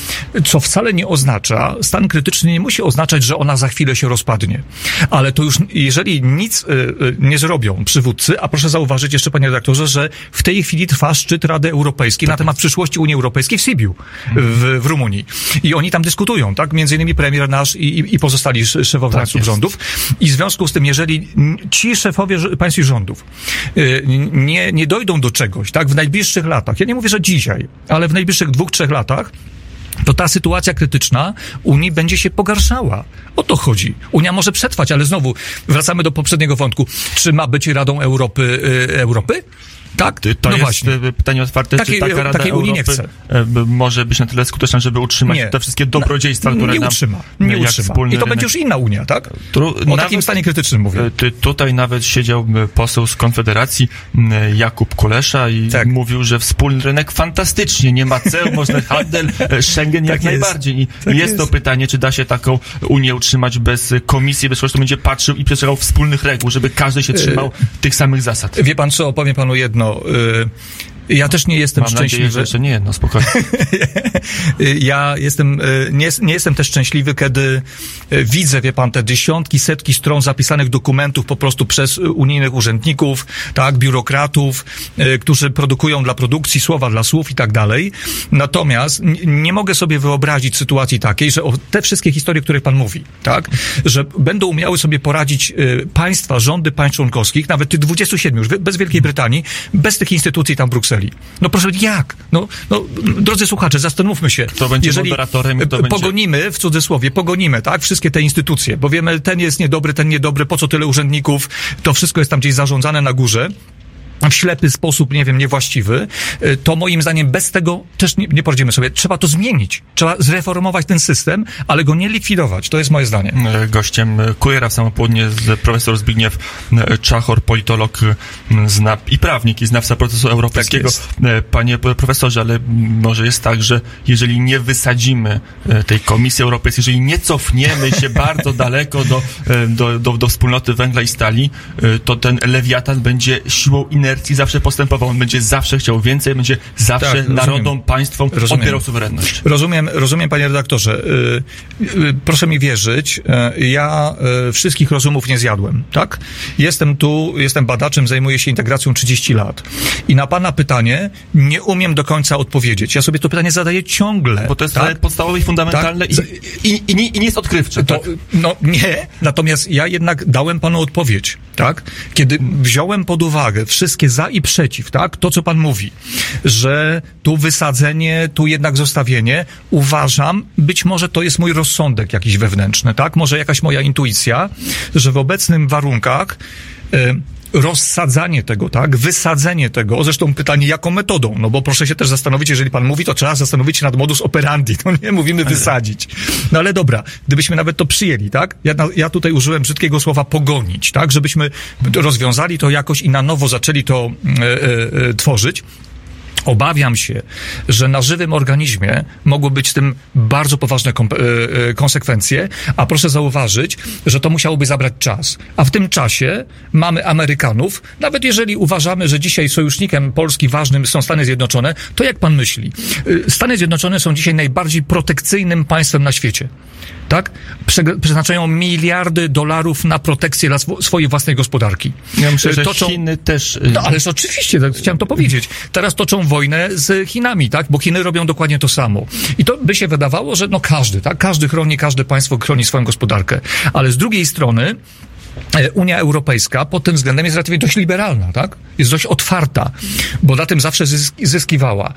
[SPEAKER 1] co wcale nie oznacza, stan krytyczny nie musi oznaczać, że ona za chwilę się rozpadnie. Ale to już, jeżeli nic y, y, nie zrobią przywódcy, a proszę zauważyć jeszcze, panie redaktorze, że w tej chwili trwa szczyt Rady Europejskiej tak na temat przyszłości Unii Europejskiej w Sibiu, w, w Rumunii. I oni tam dyskutują, tak? Między innymi premier nasz i, i pozostali szefowie państw rządów. I w związku z tym, jeżeli ci szefowie państw i rządów y, nie, nie dojdą do czegoś, tak? W najbliższych latach, ja nie mówię, że dzisiaj, ale w najbliższych dwóch, trzech latach, to ta sytuacja krytyczna Unii będzie się pogarszała. O to chodzi. Unia może przetrwać, ale znowu wracamy do poprzedniego wątku. Czy ma być Radą Europy, yy, Europy? Tak?
[SPEAKER 2] To
[SPEAKER 1] no
[SPEAKER 2] jest
[SPEAKER 1] właśnie.
[SPEAKER 2] pytanie otwarte,
[SPEAKER 1] Takiej,
[SPEAKER 2] czy taka Rada
[SPEAKER 1] takiej Unii
[SPEAKER 2] Europy
[SPEAKER 1] nie chce.
[SPEAKER 2] może być na tyle skuteczna, żeby utrzymać
[SPEAKER 1] nie.
[SPEAKER 2] te wszystkie dobrodziejstwa, które
[SPEAKER 1] nie
[SPEAKER 2] nam...
[SPEAKER 1] Utrzyma. Nie utrzyma. I to
[SPEAKER 2] rynek.
[SPEAKER 1] będzie już inna Unia, tak?
[SPEAKER 2] Tu,
[SPEAKER 1] o
[SPEAKER 2] nawet,
[SPEAKER 1] takim stanie krytycznym mówię.
[SPEAKER 2] Ty, tutaj nawet siedział poseł z Konfederacji, Jakub Kulesza i tak. mówił, że wspólny rynek fantastycznie, nie ma ceł, można handel, Schengen jak tak najbardziej. I tak jest, jest to pytanie, czy da się taką Unię utrzymać bez komisji, bez kogoś, kto będzie patrzył i przestrzegał wspólnych reguł, żeby każdy się trzymał yy, tych samych zasad.
[SPEAKER 1] Wie pan co, opowiem panu jedno. Yy, Ja też nie jestem
[SPEAKER 2] Mam
[SPEAKER 1] szczęśliwy.
[SPEAKER 2] Nadzieję, że jeszcze nie jedno, spokojnie.
[SPEAKER 1] ja jestem, nie, nie jestem też szczęśliwy, kiedy widzę, wie pan, te dziesiątki, setki stron zapisanych dokumentów po prostu przez unijnych urzędników, tak, biurokratów, którzy produkują dla produkcji, słowa dla słów i tak dalej. Natomiast nie mogę sobie wyobrazić sytuacji takiej, że o te wszystkie historie, o których pan mówi, tak, że będą umiały sobie poradzić państwa, rządy państw członkowskich, nawet tych dwudziestu siedmiu, już bez Wielkiej Brytanii, bez tych instytucji tam w Brukseli. No proszę, jak? No, no, drodzy słuchacze, zastanówmy się.
[SPEAKER 2] Kto będzie
[SPEAKER 1] jeżeli
[SPEAKER 2] moderatorem, kto
[SPEAKER 1] pogonimy,
[SPEAKER 2] będzie...
[SPEAKER 1] w cudzysłowie, pogonimy, tak, wszystkie te instytucje, bo wiemy, ten jest niedobry, ten niedobry, po co tyle urzędników, to wszystko jest tam gdzieś zarządzane na górze, w ślepy sposób, nie wiem, niewłaściwy, to moim zdaniem bez tego też nie, nie poradzimy sobie. Trzeba to zmienić. Trzeba zreformować ten system, ale go nie likwidować. To jest moje zdanie.
[SPEAKER 2] Gościem Kuriera w samo południe jest profesor Zbigniew Czachor, politolog zna, i prawnik i znawca procesu europejskiego. Tak Panie profesorze, ale może jest tak, że jeżeli nie wysadzimy tej Komisji Europejskiej, jeżeli nie cofniemy się bardzo daleko do, do, do, do wspólnoty węgla i stali, to ten lewiatan będzie siłą inercji zawsze postępował. On będzie zawsze chciał więcej, będzie zawsze tak, narodom, państwom rozumiem. odbierał suwerenność.
[SPEAKER 1] Rozumiem, rozumiem, panie redaktorze. Yy, yy, proszę mi wierzyć, yy, ja yy, wszystkich rozumów nie zjadłem, tak? Jestem tu, jestem badaczem, zajmuję się integracją trzydzieści lat. I na pana pytanie nie umiem do końca odpowiedzieć. Ja sobie to pytanie zadaję ciągle.
[SPEAKER 2] Bo to jest
[SPEAKER 1] tak?
[SPEAKER 2] podstawowe i fundamentalne tak? i, i, i, nie, i nie jest odkrywcze.
[SPEAKER 1] To,
[SPEAKER 2] tak?
[SPEAKER 1] No nie, natomiast ja jednak dałem panu odpowiedź, tak? Kiedy wziąłem pod uwagę wszystkie za i przeciw, tak? To, co pan mówi, że tu wysadzenie, tu jednak zostawienie, uważam, być może to jest mój rozsądek jakiś wewnętrzny, tak? Może jakaś moja intuicja, że w obecnych warunkach y, rozsadzanie tego, tak? Wysadzenie tego, zresztą pytanie, jaką metodą? No bo proszę się też zastanowić, jeżeli pan mówi, to trzeba zastanowić się nad modus operandi, no nie mówimy wysadzić. No ale dobra, gdybyśmy nawet to przyjęli, tak? Ja, ja tutaj użyłem brzydkiego słowa pogonić, tak? Żebyśmy rozwiązali to jakoś i na nowo zaczęli to e, e, tworzyć. Obawiam się, że na żywym organizmie mogły być z tym bardzo poważne konsekwencje, a proszę zauważyć, że to musiałoby zabrać czas. A w tym czasie mamy Amerykanów, nawet jeżeli uważamy, że dzisiaj sojusznikiem Polski ważnym są Stany Zjednoczone, to jak pan myśli? Stany Zjednoczone są dzisiaj najbardziej protekcyjnym państwem na świecie. Tak? Prze- przeznaczają miliardy dolarów na protekcję dla sw- swojej własnej gospodarki.
[SPEAKER 2] Ja myślę, że
[SPEAKER 1] toczą...
[SPEAKER 2] Chiny też...
[SPEAKER 1] No ależ oczywiście, tak, chciałem to powiedzieć. Teraz toczą wojnę z Chinami, tak? Bo Chiny robią dokładnie to samo. I to by się wydawało, że no każdy, tak? Każdy chroni, każde państwo chroni swoją gospodarkę. Ale z drugiej strony Unia Europejska pod tym względem jest raczej dość liberalna, tak? Jest dość otwarta, bo na tym zawsze zysk- zyskiwała.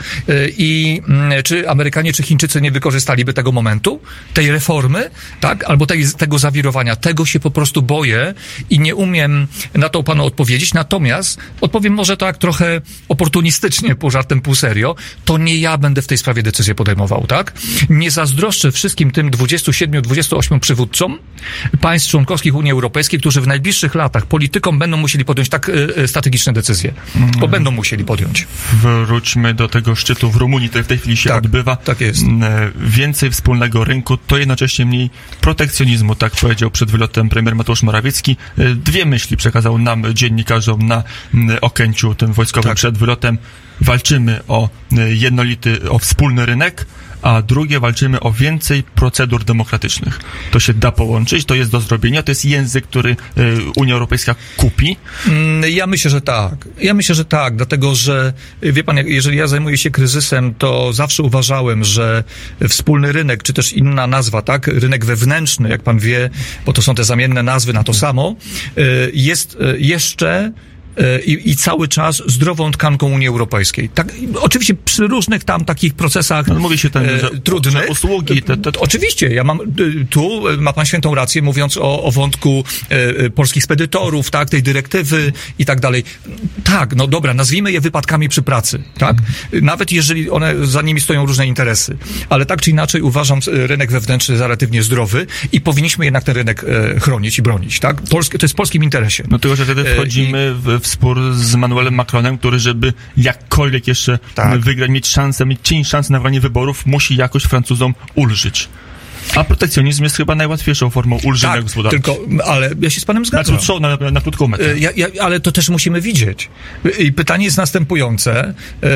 [SPEAKER 1] I czy Amerykanie, czy Chińczycy nie wykorzystaliby tego momentu, tej reformy, tak? Albo tej, tego zawirowania. Tego się po prostu boję i nie umiem na to panu odpowiedzieć. Natomiast odpowiem może tak trochę oportunistycznie, pół żartem, pół serio. To nie ja będę w tej sprawie decyzję podejmował, tak? Nie zazdroszczę wszystkim tym dwudziestu siedmiu, dwudziestu ośmiu przywódcom państw członkowskich Unii Europejskiej, którzy w najbliższych latach politykom będą musieli podjąć tak y, strategiczne decyzje. Bo mm. będą musieli podjąć.
[SPEAKER 2] Wróćmy do tego szczytu w Rumunii, który w tej chwili się
[SPEAKER 1] tak,
[SPEAKER 2] odbywa.
[SPEAKER 1] Tak jest.
[SPEAKER 2] Więcej wspólnego rynku, to jednocześnie mniej protekcjonizmu, tak powiedział przed wylotem premier Mateusz Morawiecki. Dwie myśli przekazał nam, dziennikarzom, na Okęciu tym wojskowym tak. przed wylotem. Walczymy o jednolity, o wspólny rynek, a drugie, walczymy o więcej procedur demokratycznych. To się da połączyć, to jest do zrobienia, to jest język, który Unia Europejska kupi.
[SPEAKER 1] Ja myślę, że tak. Ja myślę, że tak, dlatego, że wie pan, jeżeli ja zajmuję się kryzysem, to zawsze uważałem, że wspólny rynek, czy też inna nazwa, tak, rynek wewnętrzny, jak pan wie, bo to są te zamienne nazwy na to samo, jest jeszcze i, i cały czas zdrową tkanką Unii Europejskiej. Tak, oczywiście przy różnych tam takich procesach
[SPEAKER 2] no, mówi się tam,
[SPEAKER 1] e,
[SPEAKER 2] że
[SPEAKER 1] trudnych.
[SPEAKER 2] Usługi. Te, te...
[SPEAKER 1] Oczywiście, ja mam tu, ma pan świętą rację, mówiąc o, o wątku e, polskich spedytorów, tak, tej dyrektywy i tak dalej. Tak, no dobra, nazwijmy je wypadkami przy pracy, tak? Nawet jeżeli one, za nimi stoją różne interesy. Ale tak czy inaczej uważam rynek wewnętrzny za relatywnie zdrowy i powinniśmy jednak ten rynek e, chronić i bronić, tak? Polskie, to jest w polskim interesie.
[SPEAKER 2] No tylko, że wtedy wchodzimy e, w, w spór z Emmanuelem Macronem, który, żeby jakkolwiek jeszcze tak. wygrać, mieć szansę, mieć cień szansy na wygranie wyborów, musi jakoś Francuzom ulżyć. A protekcjonizm jest chyba najłatwiejszą formą ulżenia
[SPEAKER 1] tak,
[SPEAKER 2] gospodarki.
[SPEAKER 1] Tylko, ale ja się z panem zgadzam.
[SPEAKER 2] Na, krótszą, na, na, na krótką metę.
[SPEAKER 1] Ja, ja, ale to też musimy widzieć. I pytanie jest następujące.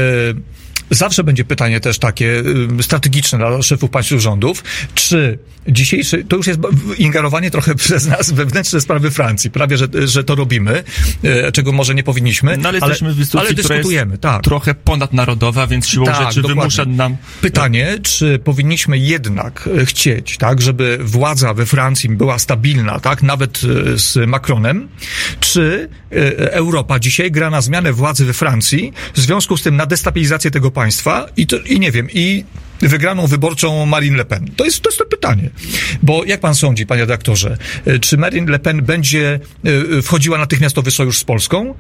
[SPEAKER 1] Zawsze będzie pytanie też takie strategiczne dla szefów państw rządów, czy dzisiejszy, to już jest ingerowanie trochę przez nas wewnętrzne sprawy Francji, prawie, że, że to robimy, czego może nie powinniśmy,
[SPEAKER 2] no, ale,
[SPEAKER 1] ale,
[SPEAKER 2] jesteśmy w instytucji,
[SPEAKER 1] ale dyskutujemy, tak.
[SPEAKER 2] Trochę ponadnarodowa, więc siłą
[SPEAKER 1] tak,
[SPEAKER 2] rzeczy
[SPEAKER 1] dokładnie.
[SPEAKER 2] wymusza nam...
[SPEAKER 1] Pytanie, czy powinniśmy jednak chcieć, tak, żeby władza we Francji była stabilna, tak, nawet z Macronem, czy Europa dzisiaj gra na zmianę władzy we Francji, w związku z tym na destabilizację tego państwa i, to, i nie wiem, i wygraną wyborczą Marine Le Pen. To jest, to jest to pytanie. Bo jak pan sądzi, panie redaktorze, czy Marine Le Pen będzie wchodziła natychmiastowy sojusz z Polską?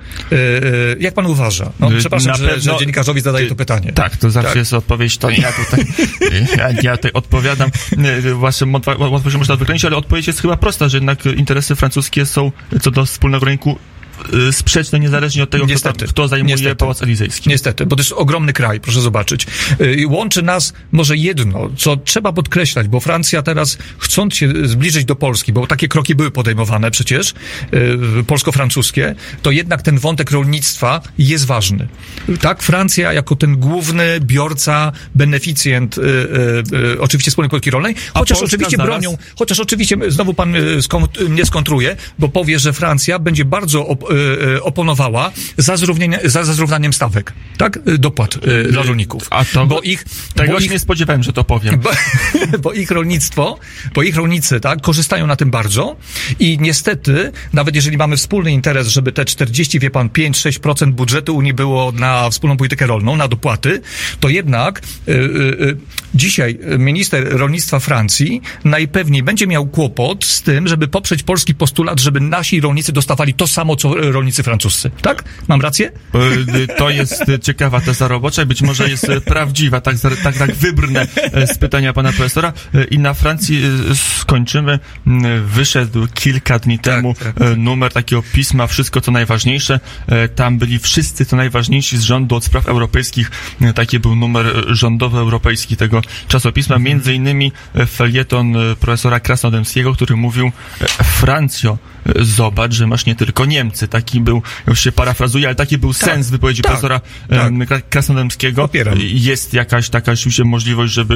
[SPEAKER 1] Jak pan uważa? No, przepraszam, że, że dziennikarzowi zadaję to pytanie.
[SPEAKER 2] Tak, to zawsze tak? jest odpowiedź, to nie ja tutaj, ja, ja tutaj odpowiadam. Waszym odpowiedzią można wykręcić, ale odpowiedź jest chyba prosta, że jednak interesy francuskie są co do wspólnego rynku sprzeczne, niezależnie od tego, niestety, kto, kto zajmuje niestety, Pałac Elizejski.
[SPEAKER 1] Niestety, bo to jest ogromny kraj, proszę zobaczyć. Łączy nas może jedno, co trzeba podkreślać, bo Francja teraz, chcąc się zbliżyć do Polski, bo takie kroki były podejmowane przecież, polsko-francuskie, to jednak ten wątek rolnictwa jest ważny. Tak, Francja jako ten główny biorca, beneficjent y, y, y, oczywiście wspólnej polityki rolnej, chociaż Polska oczywiście zaraz... bronią, chociaż oczywiście znowu pan skont- mnie skontruje, bo powie, że Francja będzie bardzo op- oponowała za, za, za zrównaniem stawek, tak? Dopłat y, dla rolników.
[SPEAKER 2] A to,
[SPEAKER 1] bo ich,
[SPEAKER 2] tego
[SPEAKER 1] bo
[SPEAKER 2] się
[SPEAKER 1] ich,
[SPEAKER 2] nie spodziewałem, że to powiem.
[SPEAKER 1] Bo, bo ich rolnictwo, bo ich rolnicy, tak, korzystają na tym bardzo i niestety, nawet jeżeli mamy wspólny interes, żeby te czterdzieści, wie pan, pięć do sześciu procent budżetu Unii było na wspólną politykę rolną, na dopłaty, to jednak y, y, dzisiaj minister rolnictwa Francji najpewniej będzie miał kłopot z tym, żeby poprzeć polski postulat, żeby nasi rolnicy dostawali to samo, co rolnicy francuscy. Tak? Mam rację?
[SPEAKER 2] To jest ciekawa teza robocza, być może jest prawdziwa, tak, tak, tak wybrnę z pytania pana profesora. I na Francji skończymy. Wyszedł kilka dni tak, temu tak, tak. numer takiego pisma Wszystko co najważniejsze. Tam byli wszyscy co najważniejsi z rządu od spraw europejskich. Taki był numer rządowy europejski tego czasopisma. Między innymi felieton profesora Krasnodębskiego, który mówił: Francjo, zobacz, że masz nie tylko Niemcy. Taki był, już się parafrazuje, ale taki był tak, sens wypowiedzi tak, profesora tak. Krasnodębskiego. Popieram. Jest jakaś taka rzeczywiście możliwość, żeby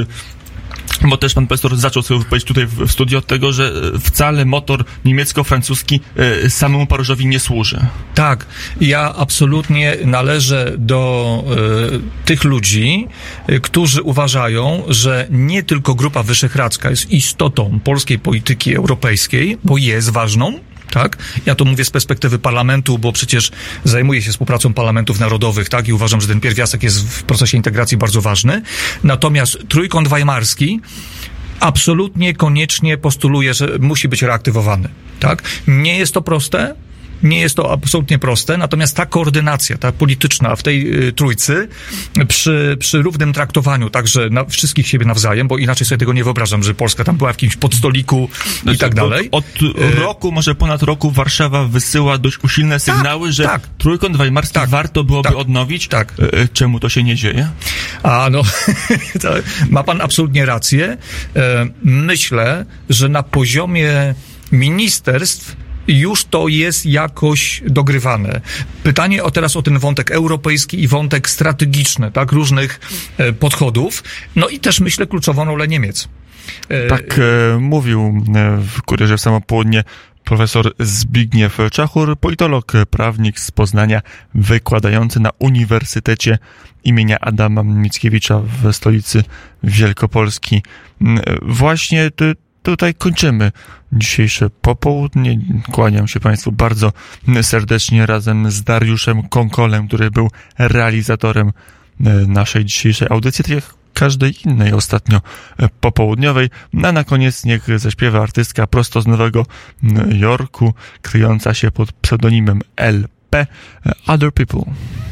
[SPEAKER 2] bo też pan profesor zaczął swoją wypowiedź tutaj w studiu od tego, że wcale motor niemiecko-francuski samemu Paryżowi nie służy.
[SPEAKER 1] Tak. Ja absolutnie należę do y, tych ludzi, y, którzy uważają, że nie tylko Grupa Wyszehradzka jest istotą polskiej polityki europejskiej, bo jest ważną, tak? Ja to mówię z perspektywy parlamentu, bo przecież zajmuję się współpracą parlamentów narodowych, tak? I uważam, że ten pierwiastek jest w procesie integracji bardzo ważny. Natomiast Trójkąt Weimarski absolutnie, koniecznie postuluje, że musi być reaktywowany, tak? Nie jest to proste. Nie jest to absolutnie proste, natomiast ta koordynacja, ta polityczna w tej y, trójcy, przy, przy równym traktowaniu także na wszystkich siebie nawzajem, bo inaczej sobie tego nie wyobrażam, że Polska tam była w jakimś podstoliku i tak dalej.
[SPEAKER 2] Od roku, może ponad roku Warszawa wysyła dość usilne sygnały, tak, że tak. Trójkąt Weimarski tak, warto byłoby tak, odnowić. Tak. Czemu to się nie dzieje?
[SPEAKER 1] A no, ma pan absolutnie rację. Myślę, że na poziomie ministerstw już to jest jakoś dogrywane. Pytanie o teraz o ten wątek europejski i wątek strategiczny, tak, różnych e, podchodów. No i też myślę kluczową rolę Niemiec.
[SPEAKER 2] E, tak e, mówił e, w Kurierze w samo południe profesor Zbigniew Czachur, politolog, prawnik z Poznania, wykładający na Uniwersytecie imienia Adama Mickiewicza w stolicy Wielkopolski. Właśnie ty tutaj kończymy dzisiejsze popołudnie. Kłaniam się Państwu bardzo serdecznie razem z Dariuszem Konkolem, który był realizatorem naszej dzisiejszej audycji, tak jak każdej innej ostatnio popołudniowej. A na koniec niech zaśpiewa artystka prosto z Nowego Jorku, kryjąca się pod pseudonimem L P, Other People.